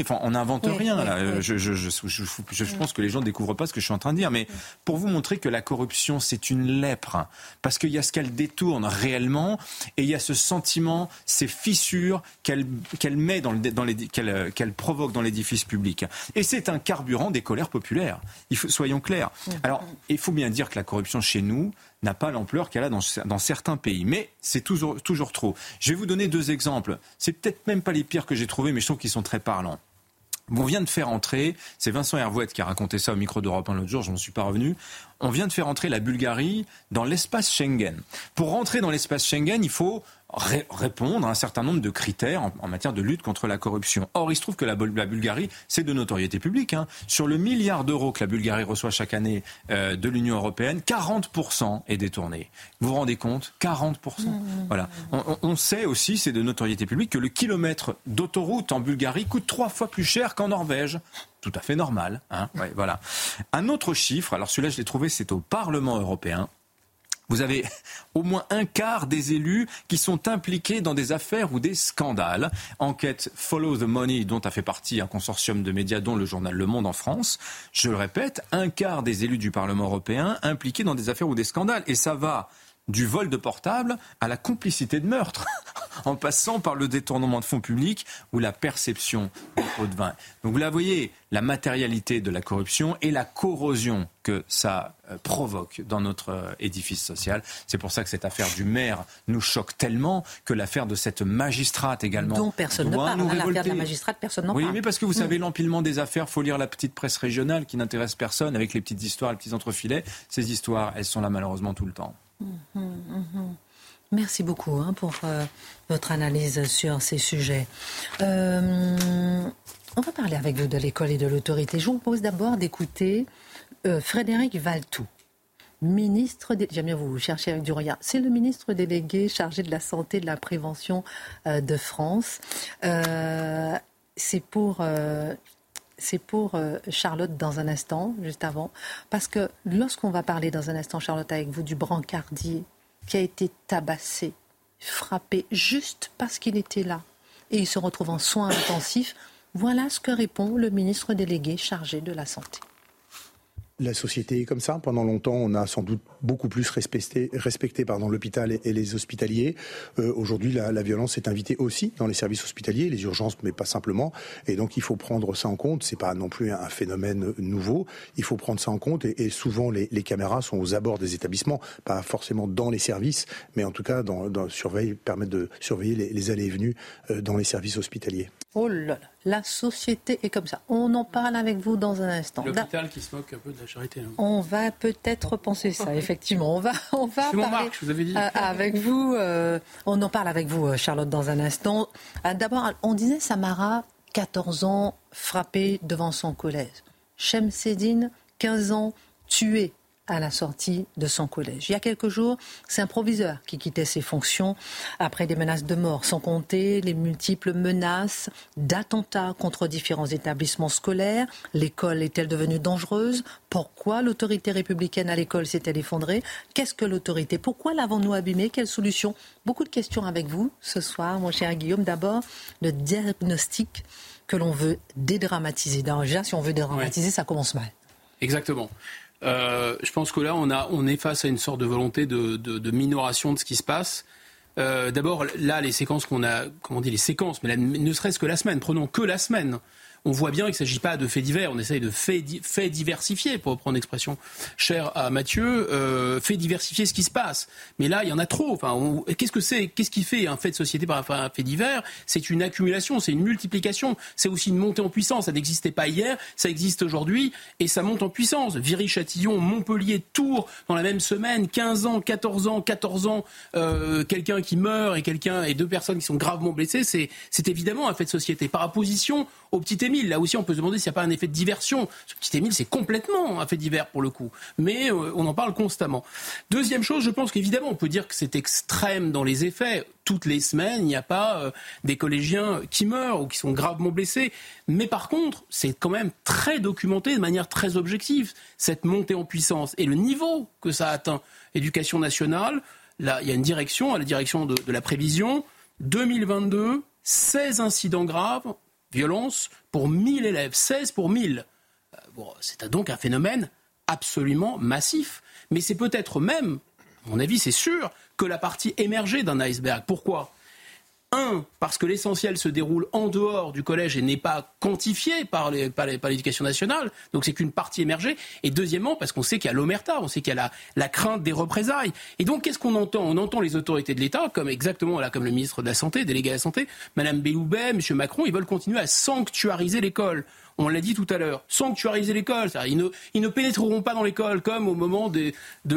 enfin, on n'invente rien. Là. Je pense que les gens ne découvrent pas ce que je suis en train de dire. Mais pour vous montrer que la corruption, c'est une lèpre. Parce qu'il y a ce qu'elle détourne réellement et il y a ce sentiment, ces fissures qu'elle met qu'elle provoque dans l'édifice public. Et c'est un carburant des colères populaires. Soyons clairs. Alors, il faut bien dire que la corruption chez nous n'a pas l'ampleur qu'elle a dans certains pays. Mais c'est toujours trop. Je vais vous donner 2 exemples. C'est peut-être même pas les pires que j'ai trouvés, mais je trouve qu'ils sont très parlants. On vient de faire entrer, c'est Vincent Hervouette qui a raconté ça au micro d'Europe 1 l'autre jour, je m'en suis pas revenu, on vient de faire entrer la Bulgarie dans l'espace Schengen. Pour rentrer dans l'espace Schengen, il faut répondre à un certain nombre de critères en matière de lutte contre la corruption. Or, il se trouve que la Bulgarie, c'est de notoriété publique. Sur le milliard d'euros que la Bulgarie reçoit chaque année de l'Union européenne, 40% est détourné. Vous vous rendez compte ? 40%. Voilà. On sait aussi, c'est de notoriété publique, que le kilomètre d'autoroute en Bulgarie coûte 3 fois plus cher qu'en Norvège. Tout à fait normal. Ouais, voilà. Un autre chiffre, alors celui-là je l'ai trouvé, c'est au Parlement européen. Vous avez au moins un quart des élus qui sont impliqués dans des affaires ou des scandales. Enquête Follow the Money, dont a fait partie un consortium de médias, dont le journal Le Monde en France. Je le répète, un quart des élus du Parlement européen impliqués dans des affaires ou des scandales. Et ça va du vol de portable à la complicité de meurtre, en passant par le détournement de fonds publics ou la perception de pots de vin. Donc vous la voyez, la matérialité de la corruption et la corrosion que ça provoque dans notre édifice social. C'est pour ça que cette affaire du maire nous choque tellement, que l'affaire de cette magistrate également. Dont personne ne parle. L'affaire de la magistrate, personne n'en parle. Oui, mais parce que vous savez, l'empilement des affaires, il faut lire la petite presse régionale qui n'intéresse personne, avec les petites histoires, les petits entrefilets. Ces histoires, elles sont là malheureusement tout le temps. Merci beaucoup pour votre analyse sur ces sujets. On va parler avec vous de l'école et de l'autorité. Je vous propose d'abord d'écouter Frédéric Valletoux, ministre... J'aime bien vous chercher avec du regard. C'est le ministre délégué chargé de la santé et de la prévention de France. C'est pour Charlotte dans un instant, juste avant. Parce que lorsqu'on va parler dans un instant, Charlotte, avec vous, du brancardier qui a été tabassé, frappé, juste parce qu'il était là, et il se retrouve en soins intensifs, voilà ce que répond le ministre délégué chargé de la santé. La société est comme ça. Pendant longtemps, on a sans doute beaucoup plus respecté l'hôpital et les hospitaliers. Aujourd'hui, la violence est invitée aussi dans les services hospitaliers, les urgences, mais pas simplement. Et donc, il faut prendre ça en compte. C'est pas non plus un phénomène nouveau. Il faut prendre ça en compte. Et souvent, les caméras sont aux abords des établissements, pas forcément dans les services, mais en tout cas, permettent de surveiller les allées et venues dans les services hospitaliers. Oh là là, la société est comme ça. On en parle avec vous dans un instant. L'hôpital qui se moque un peu de la charité. On va peut-être penser ça, effectivement. On va c'est mon marque, je vous avais dit. Avec vous. On en parle avec vous, Charlotte, dans un instant. D'abord, on disait Samara, 14 ans, frappée devant son collège. Chemseddine, 15 ans, tué à la sortie de son collège. Il y a quelques jours, c'est un proviseur qui quittait ses fonctions après des menaces de mort, sans compter les multiples menaces d'attentats contre différents établissements scolaires. L'école est-elle devenue dangereuse ? Pourquoi l'autorité républicaine à l'école s'est-elle effondrée ? Qu'est-ce que l'autorité ? Pourquoi l'avons-nous abîmée ? Quelle solution ? Beaucoup de questions avec vous ce soir, mon cher Guillaume. D'abord, le diagnostic que l'on veut dédramatiser. Déjà, si on veut dédramatiser, ça commence mal. Exactement. Je pense que là, on est face à une sorte de volonté de minoration de ce qui se passe. D'abord, là, les séquences qu'on a, les séquences, mais là, ne serait-ce que la semaine, prenons que la semaine. On voit bien qu'il ne s'agit pas de faits divers, on essaye de faits diversifiés, pour reprendre l'expression chère à Mathieu, faits diversifier ce qui se passe. Mais là, il y en a trop. Enfin, qu'est-ce qui fait un fait de société par un fait divers ? C'est une accumulation, c'est une multiplication, c'est aussi une montée en puissance. Ça n'existait pas hier, ça existe aujourd'hui, et ça monte en puissance. Viry-Châtillon, Montpellier, Tours, dans la même semaine, 15 ans, 14 ans, quelqu'un qui meurt et 2 personnes qui sont gravement blessées, c'est évidemment un fait de société. Par opposition au Petit Émile, là aussi on peut se demander s'il n'y a pas un effet de diversion. Ce Petit Émile, c'est complètement un fait divers pour le coup, mais on en parle constamment. Deuxième chose, je pense qu'évidemment on peut dire que c'est extrême dans les effets. Toutes les semaines, il n'y a pas des collégiens qui meurent ou qui sont gravement blessés, mais par contre c'est quand même très documenté de manière très objective, cette montée en puissance et le niveau que ça atteint. Éducation nationale, là il y a une direction, à la direction de la prévision, 2022, 16 incidents graves violences pour 1000 élèves, 16 pour 1000. C'est donc un phénomène absolument massif. Mais c'est peut-être même, à mon avis c'est sûr, que la partie émergée d'un iceberg. Pourquoi ? Parce que l'essentiel se déroule en dehors du collège et n'est pas quantifié par l'éducation nationale, donc c'est qu'une partie émergée. Et deuxièmement, parce qu'on sait qu'il y a l'omerta, on sait qu'il y a la crainte des représailles. Et donc, qu'est-ce qu'on entend ? On entend les autorités de l'État, comme le ministre de la Santé, délégué à la Santé, Mme Belloubet, M. Macron, ils veulent continuer à sanctuariser l'école. On l'a dit tout à l'heure, sanctuariser l'école. Ils ne pénétreront pas dans l'école comme au moment du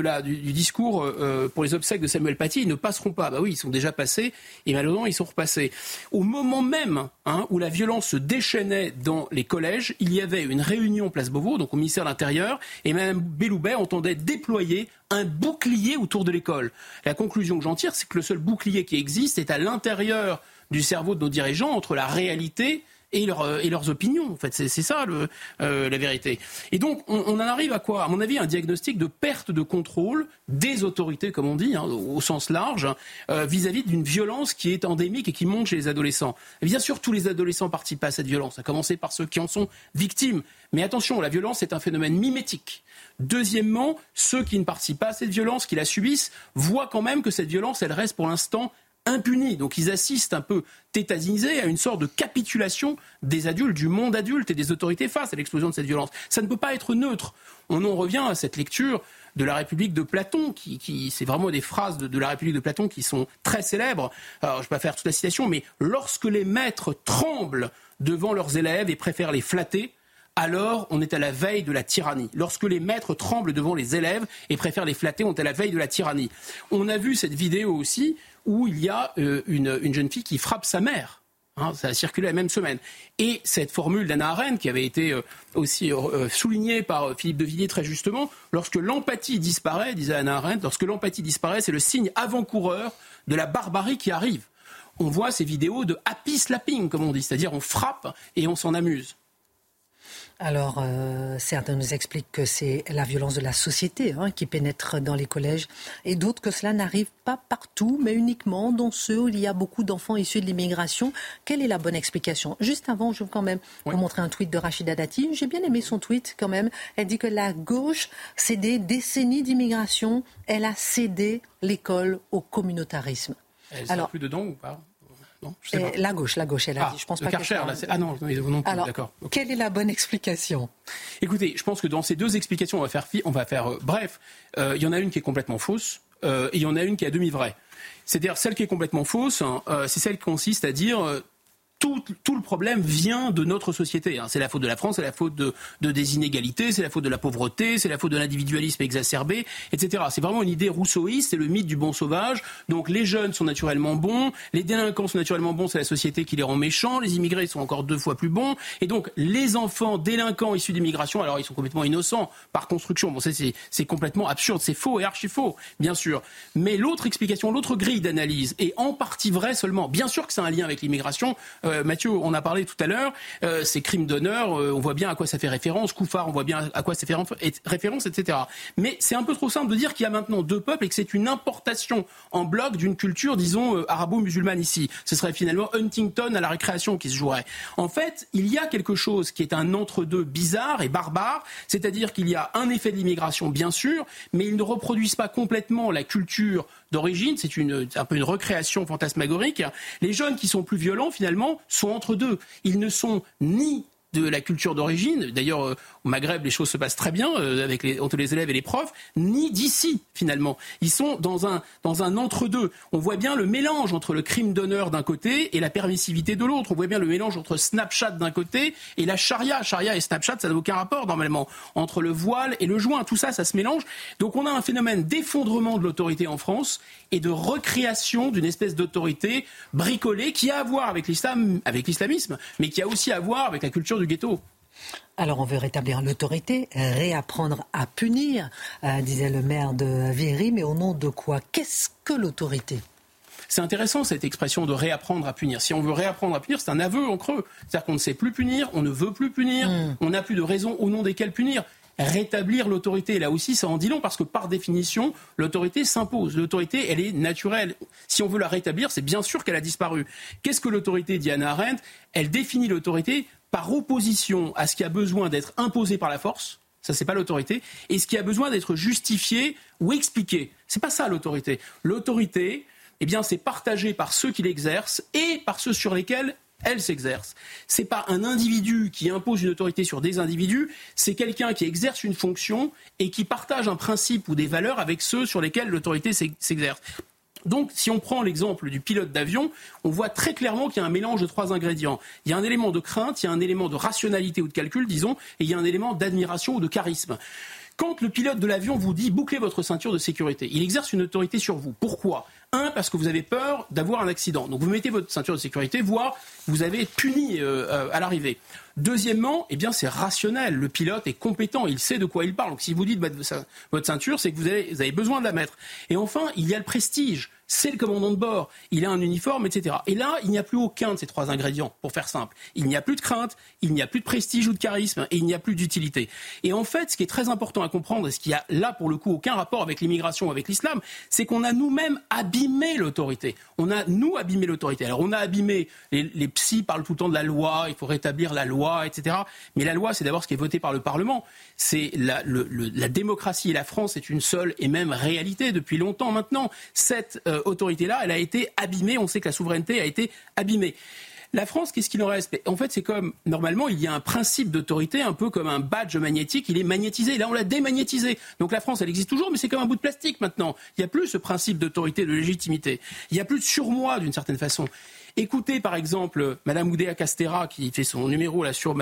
discours pour les obsèques de Samuel Paty. Ils ne passeront pas. Bah oui, ils sont déjà passés et malheureusement, ils sont repassés. Au moment même où la violence se déchaînait dans les collèges, il y avait une réunion place Beauvau, donc au ministère de l'Intérieur, et Mme Belloubet entendait déployer un bouclier autour de l'école. La conclusion que j'en tire, c'est que le seul bouclier qui existe est à l'intérieur du cerveau de nos dirigeants entre la réalité et leurs opinions. En fait, c'est ça la vérité. Et donc, on en arrive à quoi ? À mon avis, un diagnostic de perte de contrôle des autorités, comme on dit, au sens large, vis-à-vis d'une violence qui est endémique et qui monte chez les adolescents. Et bien sûr, tous les adolescents participent à cette violence, à commencer par ceux qui en sont victimes. Mais attention, la violence est un phénomène mimétique. Deuxièmement, ceux qui ne participent pas à cette violence, qui la subissent, voient quand même que cette violence, elle reste pour l'instant impunis. Donc ils assistent un peu tétanisés à une sorte de capitulation des adultes, du monde adulte et des autorités face à l'explosion de cette violence. Ça ne peut pas être neutre. On en revient à cette lecture de la République de Platon, qui c'est vraiment des phrases de la République de Platon qui sont très célèbres. Alors je ne vais pas faire toute la citation, mais lorsque les maîtres tremblent devant leurs élèves et préfèrent les flatter, alors on est à la veille de la tyrannie. Lorsque les maîtres tremblent devant les élèves et préfèrent les flatter, on est à la veille de la tyrannie. On a vu cette vidéo aussi où il y a une jeune fille qui frappe sa mère. Ça a circulé la même semaine. Et cette formule d'Hannah Arendt, qui avait été aussi soulignée par Philippe de Villiers très justement, lorsque l'empathie disparaît, disait Hannah Arendt, lorsque l'empathie disparaît, c'est le signe avant-coureur de la barbarie qui arrive. On voit ces vidéos de happy slapping, comme on dit, c'est-à-dire on frappe et on s'en amuse. Alors, certains nous expliquent que c'est la violence de la société qui pénètre dans les collèges et d'autres que cela n'arrive pas partout, mais uniquement dans ceux où il y a beaucoup d'enfants issus de l'immigration. Quelle est la bonne explication ? Juste avant, je veux quand même vous montrer un tweet de Rachida Dati. J'ai bien aimé son tweet quand même. Elle dit que la gauche, c'est des décennies d'immigration. Elle a cédé l'école au communautarisme. Elle ne sera plus dedans ou pas ? Non, je sais pas. La gauche, elle a dit. Je pense pas Karcher, non plus, alors, d'accord. Okay. Quelle est la bonne explication ? Écoutez, je pense que dans ces deux explications, on va faire bref. Il y en a une qui est complètement fausse et il y en a une qui est à demi vraie. C'est-à-dire celle qui est complètement fausse, c'est celle qui consiste à dire tout le problème vient de notre société. C'est la faute de la France, c'est la faute des inégalités, c'est la faute de la pauvreté, c'est la faute de l'individualisme exacerbé, etc. C'est vraiment une idée rousseauiste, c'est le mythe du bon sauvage. Donc les jeunes sont naturellement bons, les délinquants sont naturellement bons, c'est la société qui les rend méchants, les immigrés sont encore 2 fois plus bons. Et donc les enfants délinquants issus d'immigration, alors ils sont complètement innocents par construction. Bon, c'est complètement absurde, c'est faux et archi faux, bien sûr. Mais l'autre explication, l'autre grille d'analyse est en partie vraie seulement. Bien sûr que c'est un lien avec l'immigration. Mathieu, on a parlé tout à l'heure, ces crimes d'honneur, on voit bien à quoi ça fait référence, Couffard, on voit bien à quoi ça fait référence, etc. Mais c'est un peu trop simple de dire qu'il y a maintenant 2 peuples et que c'est une importation en bloc d'une culture, disons, arabo-musulmane ici. Ce serait finalement Huntington à la récréation qui se jouerait. En fait, il y a quelque chose qui est un entre-deux bizarre et barbare, c'est-à-dire qu'il y a un effet de l'immigration, bien sûr, mais ils ne reproduisent pas complètement la culture d'origine, c'est un peu une recréation fantasmagorique. Les jeunes qui sont plus violents, finalement, sont entre deux. Ils ne sont ni de la culture d'origine, d'ailleurs au Maghreb les choses se passent très bien entre les élèves et les profs, ni d'ici finalement. Ils sont dans un entre-deux. On voit bien le mélange entre le crime d'honneur d'un côté et la permissivité de l'autre. On voit bien le mélange entre Snapchat d'un côté et la charia. Charia et Snapchat, ça n'a aucun rapport normalement. Entre le voile et le joint, tout ça, ça se mélange. Donc on a un phénomène d'effondrement de l'autorité en France et de recréation d'une espèce d'autorité bricolée qui a à voir avec l'islam, avec l'islamisme, mais qui a aussi à voir avec la culture du ghetto. Alors on veut rétablir l'autorité, réapprendre à punir, disait le maire de Viry, mais au nom de quoi ? Qu'est-ce que l'autorité ? C'est intéressant cette expression de réapprendre à punir. Si on veut réapprendre à punir, c'est un aveu en creux. C'est-à-dire qu'on ne sait plus punir, on ne veut plus punir, on n'a plus de raisons au nom desquelles punir. rétablir l'autorité. Là aussi, ça en dit long, parce que par définition, l'autorité s'impose. L'autorité, elle est naturelle. Si on veut la rétablir, c'est bien sûr qu'elle a disparu. Qu'est-ce que l'autorité, dit Hannah Arendt ? Elle définit l'autorité par opposition à ce qui a besoin d'être imposé par la force. Ça, c'est pas l'autorité. Et ce qui a besoin d'être justifié ou expliqué. C'est pas ça, l'autorité. L'autorité, eh bien, c'est partagé par ceux qui l'exercent et par ceux sur lesquels elle s'exerce. C'est pas un individu qui impose une autorité sur des individus, c'est quelqu'un qui exerce une fonction et qui partage un principe ou des valeurs avec ceux sur lesquels l'autorité s'exerce. Donc, si on prend l'exemple du pilote d'avion, on voit très clairement qu'il y a un mélange de 3 ingrédients. Il y a un élément de crainte, il y a un élément de rationalité ou de calcul, disons, et il y a un élément d'admiration ou de charisme. Quand le pilote de l'avion vous dit « bouclez votre ceinture de sécurité », il exerce une autorité sur vous. Pourquoi ? 1, parce que vous avez peur d'avoir un accident. Donc vous mettez votre ceinture de sécurité, voire vous avez été puni à l'arrivée. Deuxièmement, eh bien, c'est rationnel. Le pilote est compétent, il sait de quoi il parle. Donc si vous dites votre ceinture, c'est que vous avez besoin de la mettre. Et enfin, il y a le prestige. C'est le commandant de bord. Il a un uniforme, etc. Et là, il n'y a plus aucun de ces 3 ingrédients, pour faire simple. Il n'y a plus de crainte, il n'y a plus de prestige ou de charisme, et il n'y a plus d'utilité. Et en fait, ce qui est très important à comprendre, et ce qui a là, pour le coup, aucun rapport avec l'immigration ou avec l'islam, c'est qu'on a nous-mêmes abîmé l'autorité. On a, nous, abîmé l'autorité. Alors, on a abîmé, les psys parlent tout le temps de la loi, il faut rétablir la loi, etc. Mais la loi, c'est d'abord ce qui est voté par le Parlement. C'est la démocratie, et la France est une seule et même réalité depuis longtemps maintenant. Cette autorité-là, elle a été abîmée. On sait que la souveraineté a été abîmée. La France, qu'est-ce qu'il en reste ? En fait, c'est comme, normalement, il y a un principe d'autorité, un peu comme un badge magnétique, il est magnétisé. Là, on l'a démagnétisé. Donc la France, elle existe toujours, mais c'est comme un bout de plastique maintenant. Il n'y a plus ce principe d'autorité, de légitimité. Il n'y a plus de surmoi, d'une certaine façon. Écoutez, par exemple, Madame Oudéa Castéra, qui fait son numéro là sur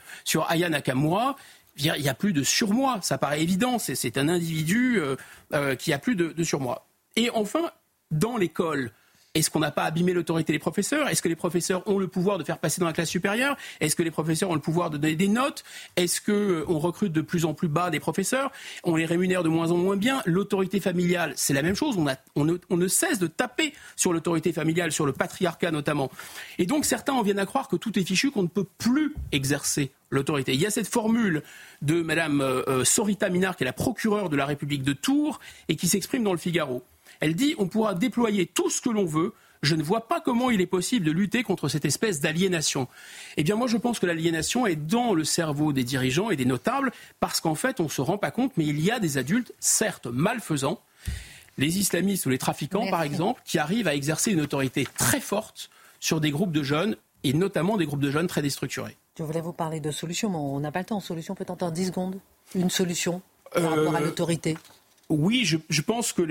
Aya Nakamura. Il n'y a plus de surmoi. Ça paraît évident. C'est un individu qui a plus de surmoi. Et enfin, dans l'école, est-ce qu'on n'a pas abîmé l'autorité des professeurs ? Est-ce que les professeurs ont le pouvoir de faire passer dans la classe supérieure ? Est-ce que les professeurs ont le pouvoir de donner des notes ? Est-ce qu'on recrute de plus en plus bas des professeurs ? On les rémunère de moins en moins bien ? L'autorité familiale, c'est la même chose. On ne cesse de taper sur l'autorité familiale, sur le patriarcat notamment. Et donc certains en viennent à croire que tout est fichu, qu'on ne peut plus exercer l'autorité. Il y a cette formule de Madame Sorita Minard, qui est la procureure de la République de Tours, et qui s'exprime dans le Figaro. Elle dit « On pourra déployer tout ce que l'on veut. Je ne vois pas comment il est possible de lutter contre cette espèce d'aliénation. » Eh bien, moi, je pense que l'aliénation est dans le cerveau des dirigeants et des notables, parce qu'en fait, on ne se rend pas compte, mais il y a des adultes, certes malfaisants, les islamistes ou les trafiquants, par exemple, qui arrivent à exercer une autorité très forte sur des groupes de jeunes, et notamment des groupes de jeunes très déstructurés. Je voulais vous parler de solutions, mais on n'a pas le temps. Solution peut-être en 10 secondes. Une solution par rapport à l'autorité. Oui, je pense que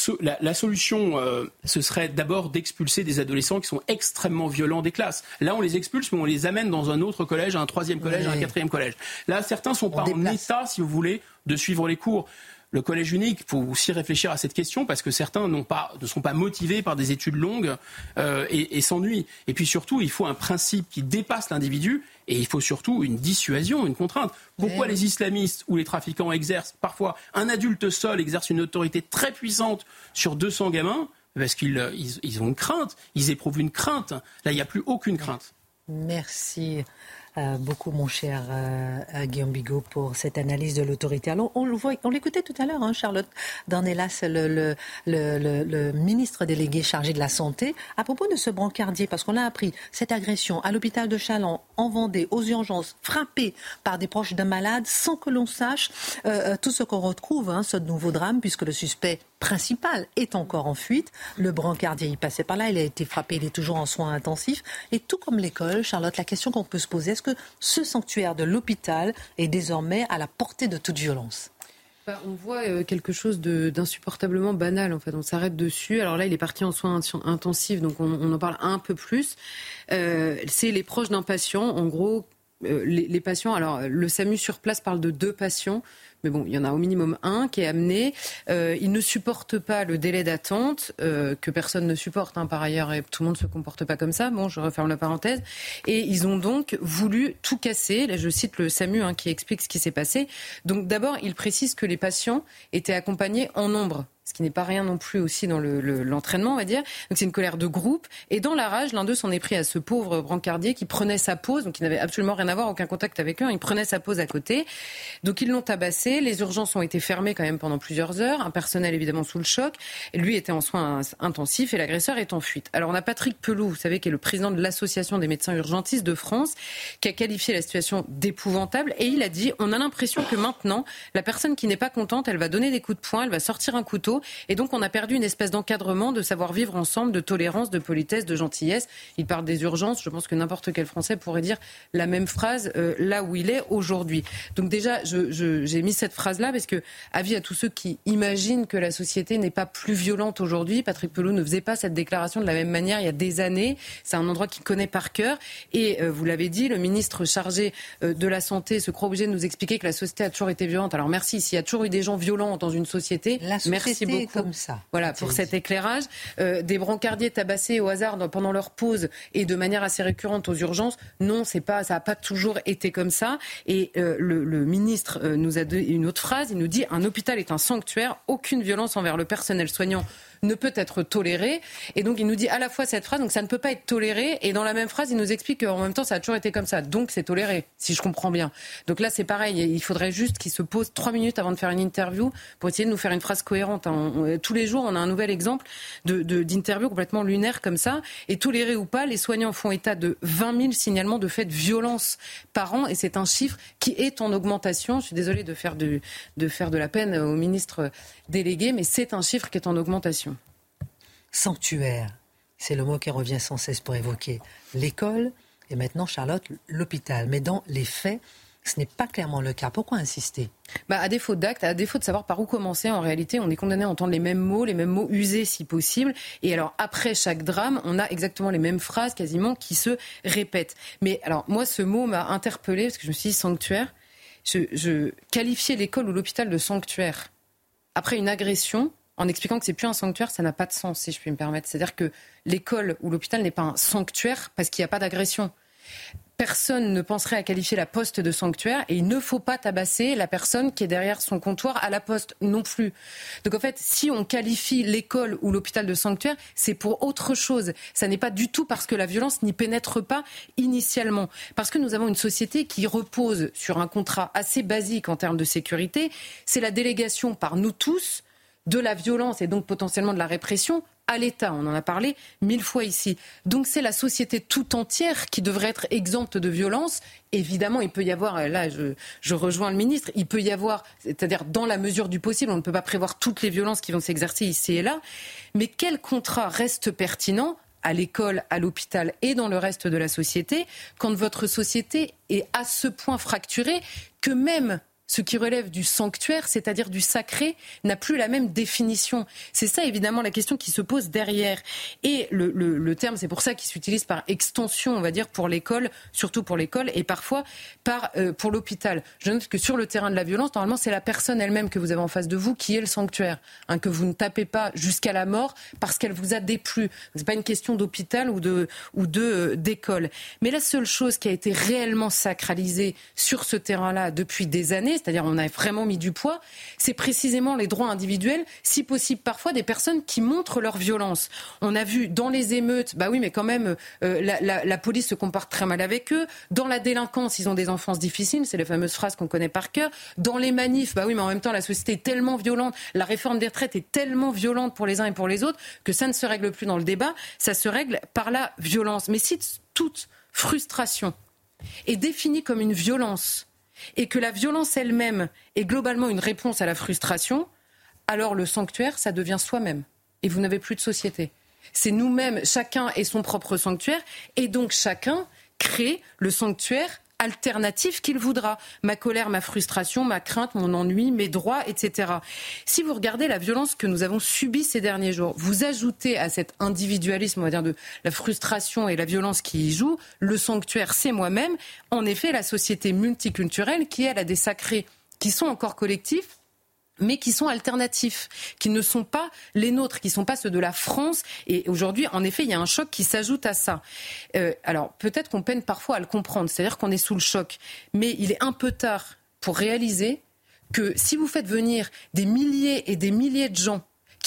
la solution, ce serait d'abord d'expulser des adolescents qui sont extrêmement violents des classes. Là, on les expulse, mais on les amène dans un autre collège, à un 3e collège, à un 4e collège. Là, certains ne sont pas en état, si vous voulez, de suivre les cours. Le collège unique, il faut aussi réfléchir à cette question, parce que certains ne sont pas motivés par des études longues et s'ennuient. Et puis surtout, il faut un principe qui dépasse l'individu, et il faut surtout une dissuasion, une contrainte. Pourquoi les islamistes ou les trafiquants exercent parfois, un adulte seul exerce une autorité très puissante sur 200 gamins ? Parce qu'ils ont une crainte, ils éprouvent une crainte. Là, il n'y a plus aucune crainte. Merci beaucoup, mon cher Guillaume Bigot, pour cette analyse de l'autorité. Alors, on l'écoutait tout à l'heure, Charlotte Dornelas, le ministre délégué chargé de la Santé, à propos de ce brancardier, parce qu'on a appris cette agression à l'hôpital de Challans, en Vendée, aux urgences, frappé par des proches d'un malade, sans que l'on sache tout ce qu'on retrouve, ce nouveau drame, puisque le suspect principal est encore en fuite. Le brancardier, il passait par là, il a été frappé, il est toujours en soins intensifs. Et tout comme l'école, Charlotte, la question qu'on peut se poser, est-ce que ce sanctuaire de l'hôpital est désormais à la portée de toute violence ? On voit quelque chose d'insupportablement banal, en fait. On s'arrête dessus. Alors là, il est parti en soins intensifs, donc on en parle un peu plus. C'est les proches d'un patient, en gros. Les patients, alors le SAMU sur place parle de 2 patients, mais bon, il y en a au minimum un qui est amené. Ils ne supportent pas le délai d'attente, que personne ne supporte par ailleurs, et tout le monde ne se comporte pas comme ça. Bon, je referme la parenthèse. Et ils ont donc voulu tout casser. Là, je cite le SAMU qui explique ce qui s'est passé. Donc d'abord, il précise que les patients étaient accompagnés en nombre. ce qui n'est pas rien non plus aussi dans l'entraînement, on va dire. Donc c'est une colère de groupe. Et dans la rage, l'un d'eux s'en est pris à ce pauvre brancardier qui prenait sa pause, donc il n'avait absolument rien à voir, aucun contact avec eux, il prenait sa pause à côté. Donc ils l'ont tabassé, les urgences ont été fermées quand même pendant plusieurs heures, un personnel évidemment sous le choc, et lui était en soins intensifs et l'agresseur est en fuite. Alors on a Patrick Pelloux, vous savez, qui est le président de l'Association des médecins urgentistes de France, qui a qualifié la situation d'épouvantable, et il a dit, on a l'impression que maintenant, la personne qui n'est pas contente, elle va donner des coups de poing, elle va sortir un couteau, et donc on a perdu une espèce d'encadrement, de savoir-vivre ensemble, de tolérance, de politesse, de gentillesse. Il parle des urgences, je pense que n'importe quel Français pourrait dire la même phrase là où il est aujourd'hui. Donc déjà, j'ai mis cette phrase-là parce que, avis à tous ceux qui imaginent que la société n'est pas plus violente aujourd'hui, Patrick Pelloux ne faisait pas cette déclaration de la même manière il y a des années. C'est un endroit qu'il connaît par cœur. Et vous l'avez dit, le ministre chargé de la Santé se croit obligé de nous expliquer que la société a toujours été violente. Alors merci, s'il y a toujours eu des gens violents dans une société, merci beaucoup. Comme ça. Voilà, pour cet éclairage. Des brancardiers tabassés au hasard pendant leur pause et de manière assez récurrente aux urgences, non, ça n'a pas toujours été comme ça. Et le ministre nous a donné une autre phrase, il nous dit « Un hôpital est un sanctuaire, aucune violence envers le personnel soignant ne peut être tolérée ». Et donc il nous dit à la fois cette phrase, donc ça ne peut pas être toléré, et dans la même phrase il nous explique qu'en même temps ça a toujours été comme ça, donc c'est toléré, si je comprends bien. Donc là c'est pareil, il faudrait juste qu'il se pose 3 minutes avant de faire une interview pour essayer de nous faire une phrase cohérente. Tous les jours on a un nouvel exemple d'interview complètement lunaire comme ça, et toléré ou pas, les soignants font état de 20 000 signalements de faits de violence par an, et c'est un chiffre qui est en augmentation. Je suis désolée de faire de la peine au ministre délégué, mais c'est un chiffre qui est en augmentation. Sanctuaire, c'est le mot qui revient sans cesse pour évoquer l'école et maintenant, Charlotte, l'hôpital. Mais dans les faits, ce n'est pas clairement le cas. Pourquoi insister ? À défaut d'acte, à défaut de savoir par où commencer, en réalité, on est condamné à entendre les mêmes mots usés si possible. Et alors, après chaque drame, on a exactement les mêmes phrases quasiment qui se répètent. Mais alors, moi, ce mot m'a interpellée parce que je me suis dit sanctuaire. Je qualifiais l'école ou l'hôpital de sanctuaire après une agression, en expliquant que c'est plus un sanctuaire, ça n'a pas de sens, si je puis me permettre. C'est-à-dire que l'école ou l'hôpital n'est pas un sanctuaire parce qu'il n'y a pas d'agression. Personne ne penserait à qualifier la poste de sanctuaire, et il ne faut pas tabasser la personne qui est derrière son comptoir à la poste non plus. Donc en fait, si on qualifie l'école ou l'hôpital de sanctuaire, c'est pour autre chose. Ça n'est pas du tout parce que la violence n'y pénètre pas initialement. Parce que nous avons une société qui repose sur un contrat assez basique en termes de sécurité. C'est la délégation par nous tous de la violence et donc potentiellement de la répression à l'État. On en a parlé 1000 fois ici. Donc c'est la société tout entière qui devrait être exempte de violence. Évidemment, il peut y avoir, là je rejoins le ministre, il peut y avoir, c'est-à-dire dans la mesure du possible, on ne peut pas prévoir toutes les violences qui vont s'exercer ici et là, mais quel contrat reste pertinent à l'école, à l'hôpital et dans le reste de la société quand votre société est à ce point fracturée que même ce qui relève du sanctuaire, c'est-à-dire du sacré, n'a plus la même définition. C'est ça, évidemment, la question qui se pose derrière. Et le terme, c'est pour ça qu'il s'utilise par extension, on va dire, pour l'école, surtout pour l'école, et parfois pour l'hôpital. Je note que sur le terrain de la violence, normalement, c'est la personne elle-même que vous avez en face de vous qui est le sanctuaire. Que vous ne tapez pas jusqu'à la mort parce qu'elle vous a déplu. C'est pas une question d'hôpital ou d'école. Mais la seule chose qui a été réellement sacralisée sur ce terrain-là depuis des années, c'est-à-dire on a vraiment mis du poids, c'est précisément les droits individuels, si possible parfois des personnes qui montrent leur violence. On a vu dans les émeutes, oui mais quand même la police se comporte très mal avec eux, dans la délinquance ils ont des enfances difficiles, c'est les fameuses phrases qu'on connaît par cœur, dans les manifs, oui mais en même temps la société est tellement violente, la réforme des retraites est tellement violente pour les uns et pour les autres que ça ne se règle plus dans le débat, ça se règle par la violence. Mais si toute frustration est définie comme une violence, et que la violence elle-même est globalement une réponse à la frustration, alors le sanctuaire, ça devient soi-même. Et vous n'avez plus de société. C'est nous-mêmes, chacun est son propre sanctuaire, et donc chacun crée le sanctuaire alternatif qu'il voudra. Ma colère, ma frustration, ma crainte, mon ennui, mes droits, etc. Si vous regardez la violence que nous avons subie ces derniers jours, vous ajoutez à cet individualisme, on va dire, de la frustration et la violence qui y joue, le sanctuaire, c'est moi-même. En effet, la société multiculturelle qui, elle, a des sacrés qui sont encore collectifs, mais qui sont alternatifs, qui ne sont pas les nôtres, qui ne sont pas ceux de la France. Et aujourd'hui, en effet, il y a un choc qui s'ajoute à ça. Alors, peut-être qu'on peine parfois à le comprendre, c'est-à-dire qu'on est sous le choc. Mais il est un peu tard pour réaliser que si vous faites venir des milliers et des milliers de gens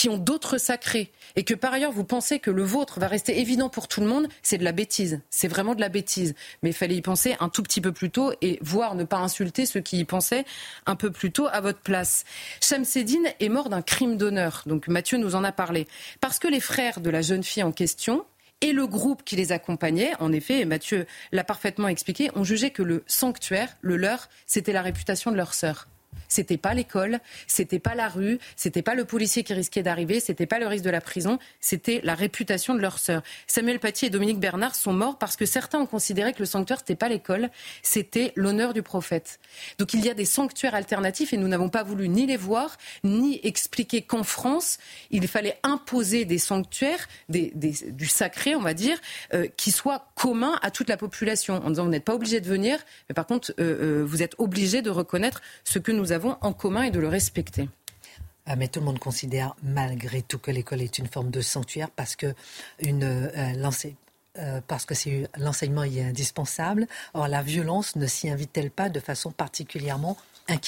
qui ont d'autres sacrés, et que par ailleurs vous pensez que le vôtre va rester évident pour tout le monde, c'est de la bêtise. C'est vraiment de la bêtise. Mais il fallait y penser un tout petit peu plus tôt et voire ne pas insulter ceux qui y pensaient un peu plus tôt à votre place. Shamseddine est mort d'un crime d'honneur. Donc Mathieu nous en a parlé. Parce que les frères de la jeune fille en question et le groupe qui les accompagnait, en effet, et Mathieu l'a parfaitement expliqué, ont jugé que le sanctuaire, le leur, c'était la réputation de leur sœur. C'était pas l'école, c'était pas la rue, c'était pas le policier qui risquait d'arriver, c'était pas le risque de la prison, c'était la réputation de leur sœur. Samuel Paty et Dominique Bernard sont morts parce que certains ont considéré que le sanctuaire c'était pas l'école, c'était l'honneur du prophète. Donc il y a des sanctuaires alternatifs et nous n'avons pas voulu ni les voir, ni expliquer qu'en France, il fallait imposer des sanctuaires, du sacré, on va dire, qui soient communs à toute la population. En disant vous n'êtes pas obligé de venir, mais par contre vous êtes obligé de reconnaître ce que nous avons en commun et de le respecter. Mais tout le monde considère malgré tout que l'école est une forme de sanctuaire parce que l'enseignement y est indispensable. Or, la violence ne s'y invite-t-elle pas de façon particulièrement inquiétante ?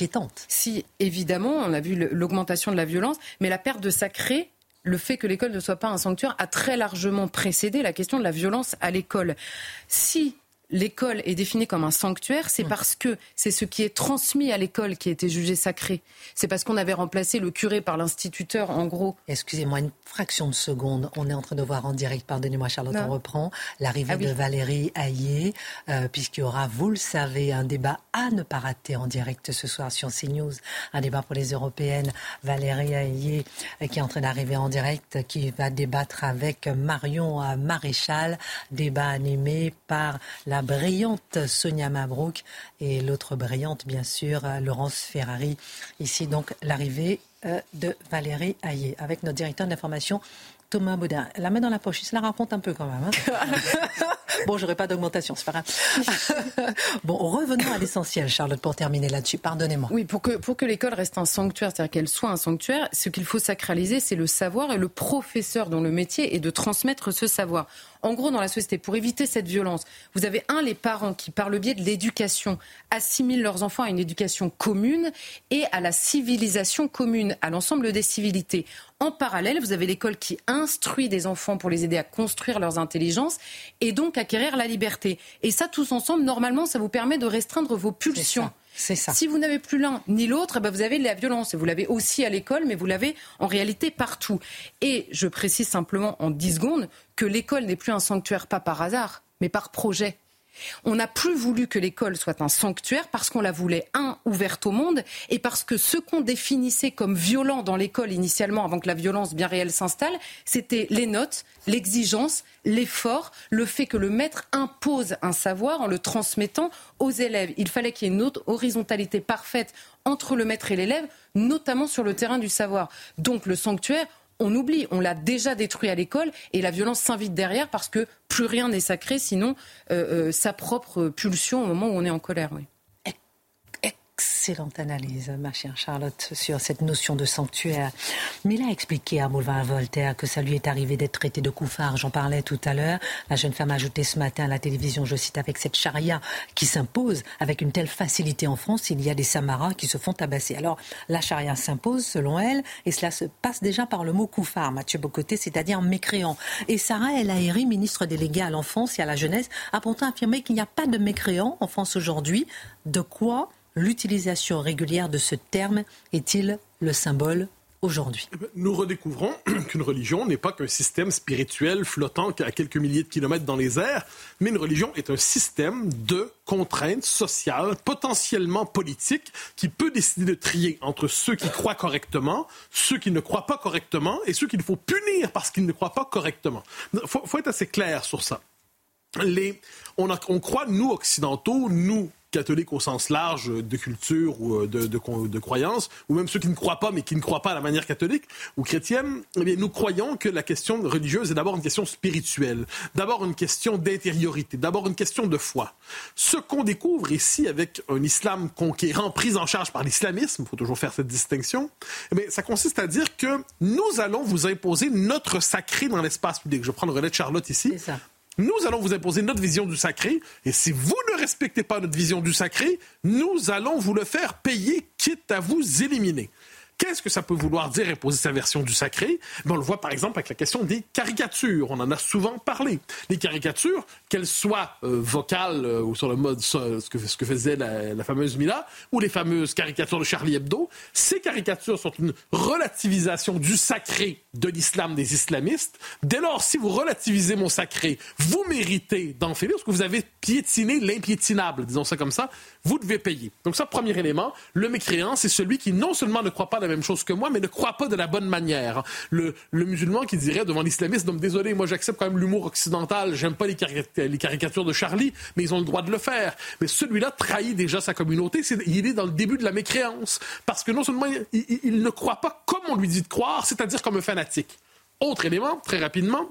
Si, évidemment, on a vu l'augmentation de la violence, mais la perte de sacré, le fait que l'école ne soit pas un sanctuaire, a très largement précédé la question de la violence à l'école. Si l'école est définie comme un sanctuaire, c'est parce que c'est ce qui est transmis à l'école qui a été jugé sacré. C'est parce qu'on avait remplacé le curé par l'instituteur, en gros. Excusez-moi, une fraction de seconde. On est en train de voir en direct, pardonnez-moi Charlotte, on reprend, l'arrivée de Valérie Hayé, puisqu'il y aura, vous le savez, un débat à ne pas rater en direct ce soir sur CNews. Un débat pour les européennes. Valérie Hayé, qui est en train d'arriver en direct, qui va débattre avec Marion Maréchal. Débat animé par la brillante Sonia Mabrouk et l'autre brillante, bien sûr, Laurence Ferrari. Ici, donc, l'arrivée de Valérie Hayé avec notre directeur d'information, Thomas Baudin. La main dans la poche, il se la raconte un peu quand même. Bon, j'aurai pas d'augmentation, c'est pas grave. Bon, revenons à l'essentiel, Charlotte, pour terminer là-dessus. Pardonnez-moi. Oui, pour que l'école reste un sanctuaire, c'est-à-dire qu'elle soit un sanctuaire, ce qu'il faut sacraliser, c'est le savoir et le professeur dont le métier est de transmettre ce savoir. En gros, dans la société, pour éviter cette violence, vous avez les parents qui, par le biais de l'éducation, assimilent leurs enfants à une éducation commune et à la civilisation commune, à l'ensemble des civilités. En parallèle, vous avez l'école qui instruit des enfants pour les aider à construire leurs intelligences et donc acquérir la liberté. Et ça, tous ensemble, normalement, ça vous permet de restreindre vos pulsions. C'est ça. Si vous n'avez plus l'un ni l'autre, vous avez de la violence. Vous l'avez aussi à l'école, mais vous l'avez en réalité partout. Et je précise simplement en 10 secondes que l'école n'est plus un sanctuaire pas par hasard, mais par projet. On n'a plus voulu que l'école soit un sanctuaire parce qu'on la voulait, ouverte au monde, et parce que ce qu'on définissait comme violent dans l'école initialement, avant que la violence bien réelle s'installe, c'était les notes, l'exigence, l'effort, le fait que le maître impose un savoir en le transmettant aux élèves. Il fallait qu'il y ait une autre horizontalité parfaite entre le maître et l'élève, notamment sur le terrain du savoir. Donc le sanctuaire, on oublie, on l'a déjà détruit à l'école et la violence s'invite derrière parce que plus rien n'est sacré, sinon sa propre pulsion au moment où on est en colère. Oui. Excellente analyse, ma chère Charlotte, sur cette notion de sanctuaire. Mais il a expliqué à Boulevard Voltaire que ça lui est arrivé d'être traité de couffard. J'en parlais tout à l'heure. La jeune femme a ajouté ce matin à la télévision, je cite, avec cette charia qui s'impose avec une telle facilité en France, il y a des Samaras qui se font tabasser. Alors, la charia s'impose selon elle, et cela se passe déjà par le mot couffard, Mathieu Bocoté, c'est-à-dire mécréant. Et Sarah El Haïry, ministre déléguée à l'enfance et à la jeunesse, a pourtant affirmé qu'il n'y a pas de mécréant en France aujourd'hui. De quoi l'utilisation régulière de ce terme est-il le symbole aujourd'hui? Nous redécouvrons qu'une religion n'est pas qu'un système spirituel flottant à quelques milliers de kilomètres dans les airs, mais une religion est un système de contraintes sociales, potentiellement politiques, qui peut décider de trier entre ceux qui croient correctement, ceux qui ne croient pas correctement et ceux qu'il faut punir parce qu'ils ne croient pas correctement. Il faut être assez clair sur ça. On croit, nous, occidentaux, nous, catholiques au sens large de culture ou de croyance, ou même ceux qui ne croient pas, mais qui ne croient pas à la manière catholique ou chrétienne, eh bien, nous croyons que la question religieuse est d'abord une question spirituelle, d'abord une question d'intériorité, d'abord une question de foi. Ce qu'on découvre ici avec un islam conquérant, pris en charge par l'islamisme, il faut toujours faire cette distinction, eh bien, ça consiste à dire que nous allons vous imposer notre sacré dans l'espace public. Je prends le relais de Charlotte ici. C'est ça. Nous allons vous imposer notre vision du sacré, et si vous ne respectez pas notre vision du sacré, nous allons vous le faire payer, quitte à vous éliminer. Qu'est-ce que ça peut vouloir dire imposer sa version du sacré? On le voit par exemple avec la question des caricatures. On en a souvent parlé. Les caricatures, qu'elles soient vocales ou sur le mode ce que faisait la fameuse Mila, ou les fameuses caricatures de Charlie Hebdo, ces caricatures sont une relativisation du sacré de l'islam des islamistes. Dès lors, si vous relativisez mon sacré, vous méritez d'enfiler, parce que vous avez piétiné l'impiétinable, disons ça comme ça, vous devez payer. Donc ça, premier élément, le mécréant, c'est celui qui non seulement ne croit pas la même chose que moi, mais ne croit pas de la bonne manière. Le musulman qui dirait devant l'islamiste, donc désolé, moi j'accepte quand même l'humour occidental, j'aime pas les caricatures de Charlie, mais ils ont le droit de le faire. Mais celui-là trahit déjà sa communauté, il est dans le début de la mécréance, parce que non seulement il ne croit pas comme on lui dit de croire, c'est-à-dire comme un fanatique. Autre élément, très rapidement,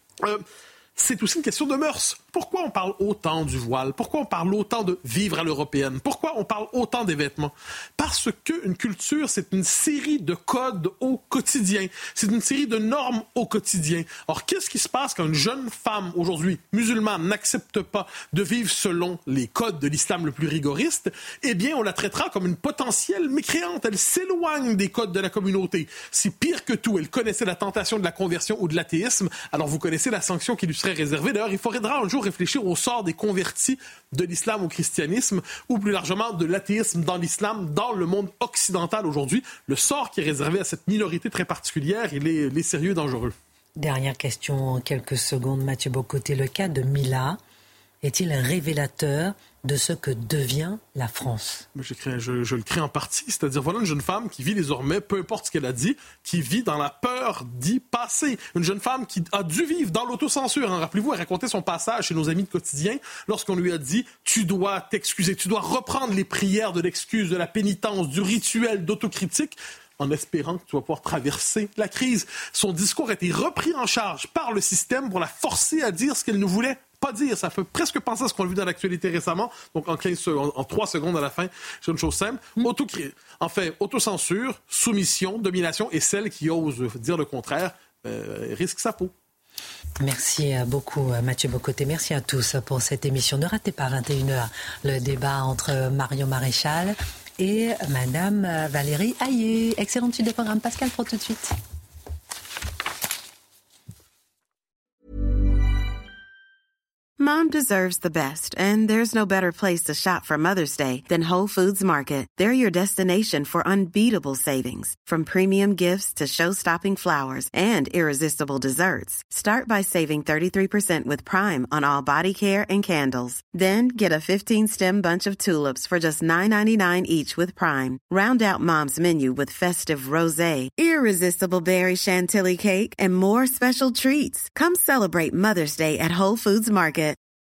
c'est aussi une question de mœurs. Pourquoi on parle autant du voile? Pourquoi on parle autant de vivre à l'européenne? Pourquoi on parle autant des vêtements? Parce qu'une culture, c'est une série de codes au quotidien. C'est une série de normes au quotidien. Or, qu'est-ce qui se passe quand une jeune femme, aujourd'hui, musulmane, n'accepte pas de vivre selon les codes de l'islam le plus rigoriste? Eh bien, on la traitera comme une potentielle mécréante. Elle s'éloigne des codes de la communauté. Si pire que tout, elle connaissait la tentation de la conversion ou de l'athéisme, alors vous connaissez la sanction qui lui serait réservée. D'ailleurs, il faudra un jour réfléchir au sort des convertis de l'islam au christianisme, ou plus largement de l'athéisme dans l'islam, dans le monde occidental aujourd'hui. Le sort qui est réservé à cette minorité très particulière, il est sérieux et dangereux. Dernière question en quelques secondes, Mathieu Bocoté. Le cas de Mila est-il révélateur de ce que devient la France? Je le crée en partie, c'est-à-dire voilà une jeune femme qui vit désormais, peu importe ce qu'elle a dit, qui vit dans la peur d'y passer. Une jeune femme qui a dû vivre dans l'autocensure. Rappelez-vous, elle racontait son passage chez nos amis de quotidien lorsqu'on lui a dit « tu dois t'excuser, tu dois reprendre les prières de l'excuse, de la pénitence, du rituel d'autocritique » en espérant que tu vas pouvoir traverser la crise. Son discours a été repris en charge par le système pour la forcer à dire ce qu'elle ne voulait pas dire. Ça fait presque penser à ce qu'on a vu dans l'actualité récemment. Donc, en 3 secondes à la fin, c'est une chose simple. Autocensure, soumission, domination, et celle qui ose dire le contraire risque sa peau. Merci beaucoup Mathieu Bocoté, merci à tous pour cette émission. Ne ratez pas 21h le débat entre Marion Maréchal et Madame Valérie Hayé. Excellente suite de programme. Pascal Pro tout de suite. Mom deserves the best, and there's no better place to shop for Mother's Day than Whole Foods Market. They're your destination for unbeatable savings, from premium gifts to show-stopping flowers and irresistible desserts. Start by saving 33% with Prime on all body care and candles. Then get a 15-stem bunch of tulips for just $9.99 each with Prime. Round out Mom's menu with festive rosé, irresistible berry chantilly cake, and more special treats. Come celebrate Mother's Day at Whole Foods Market.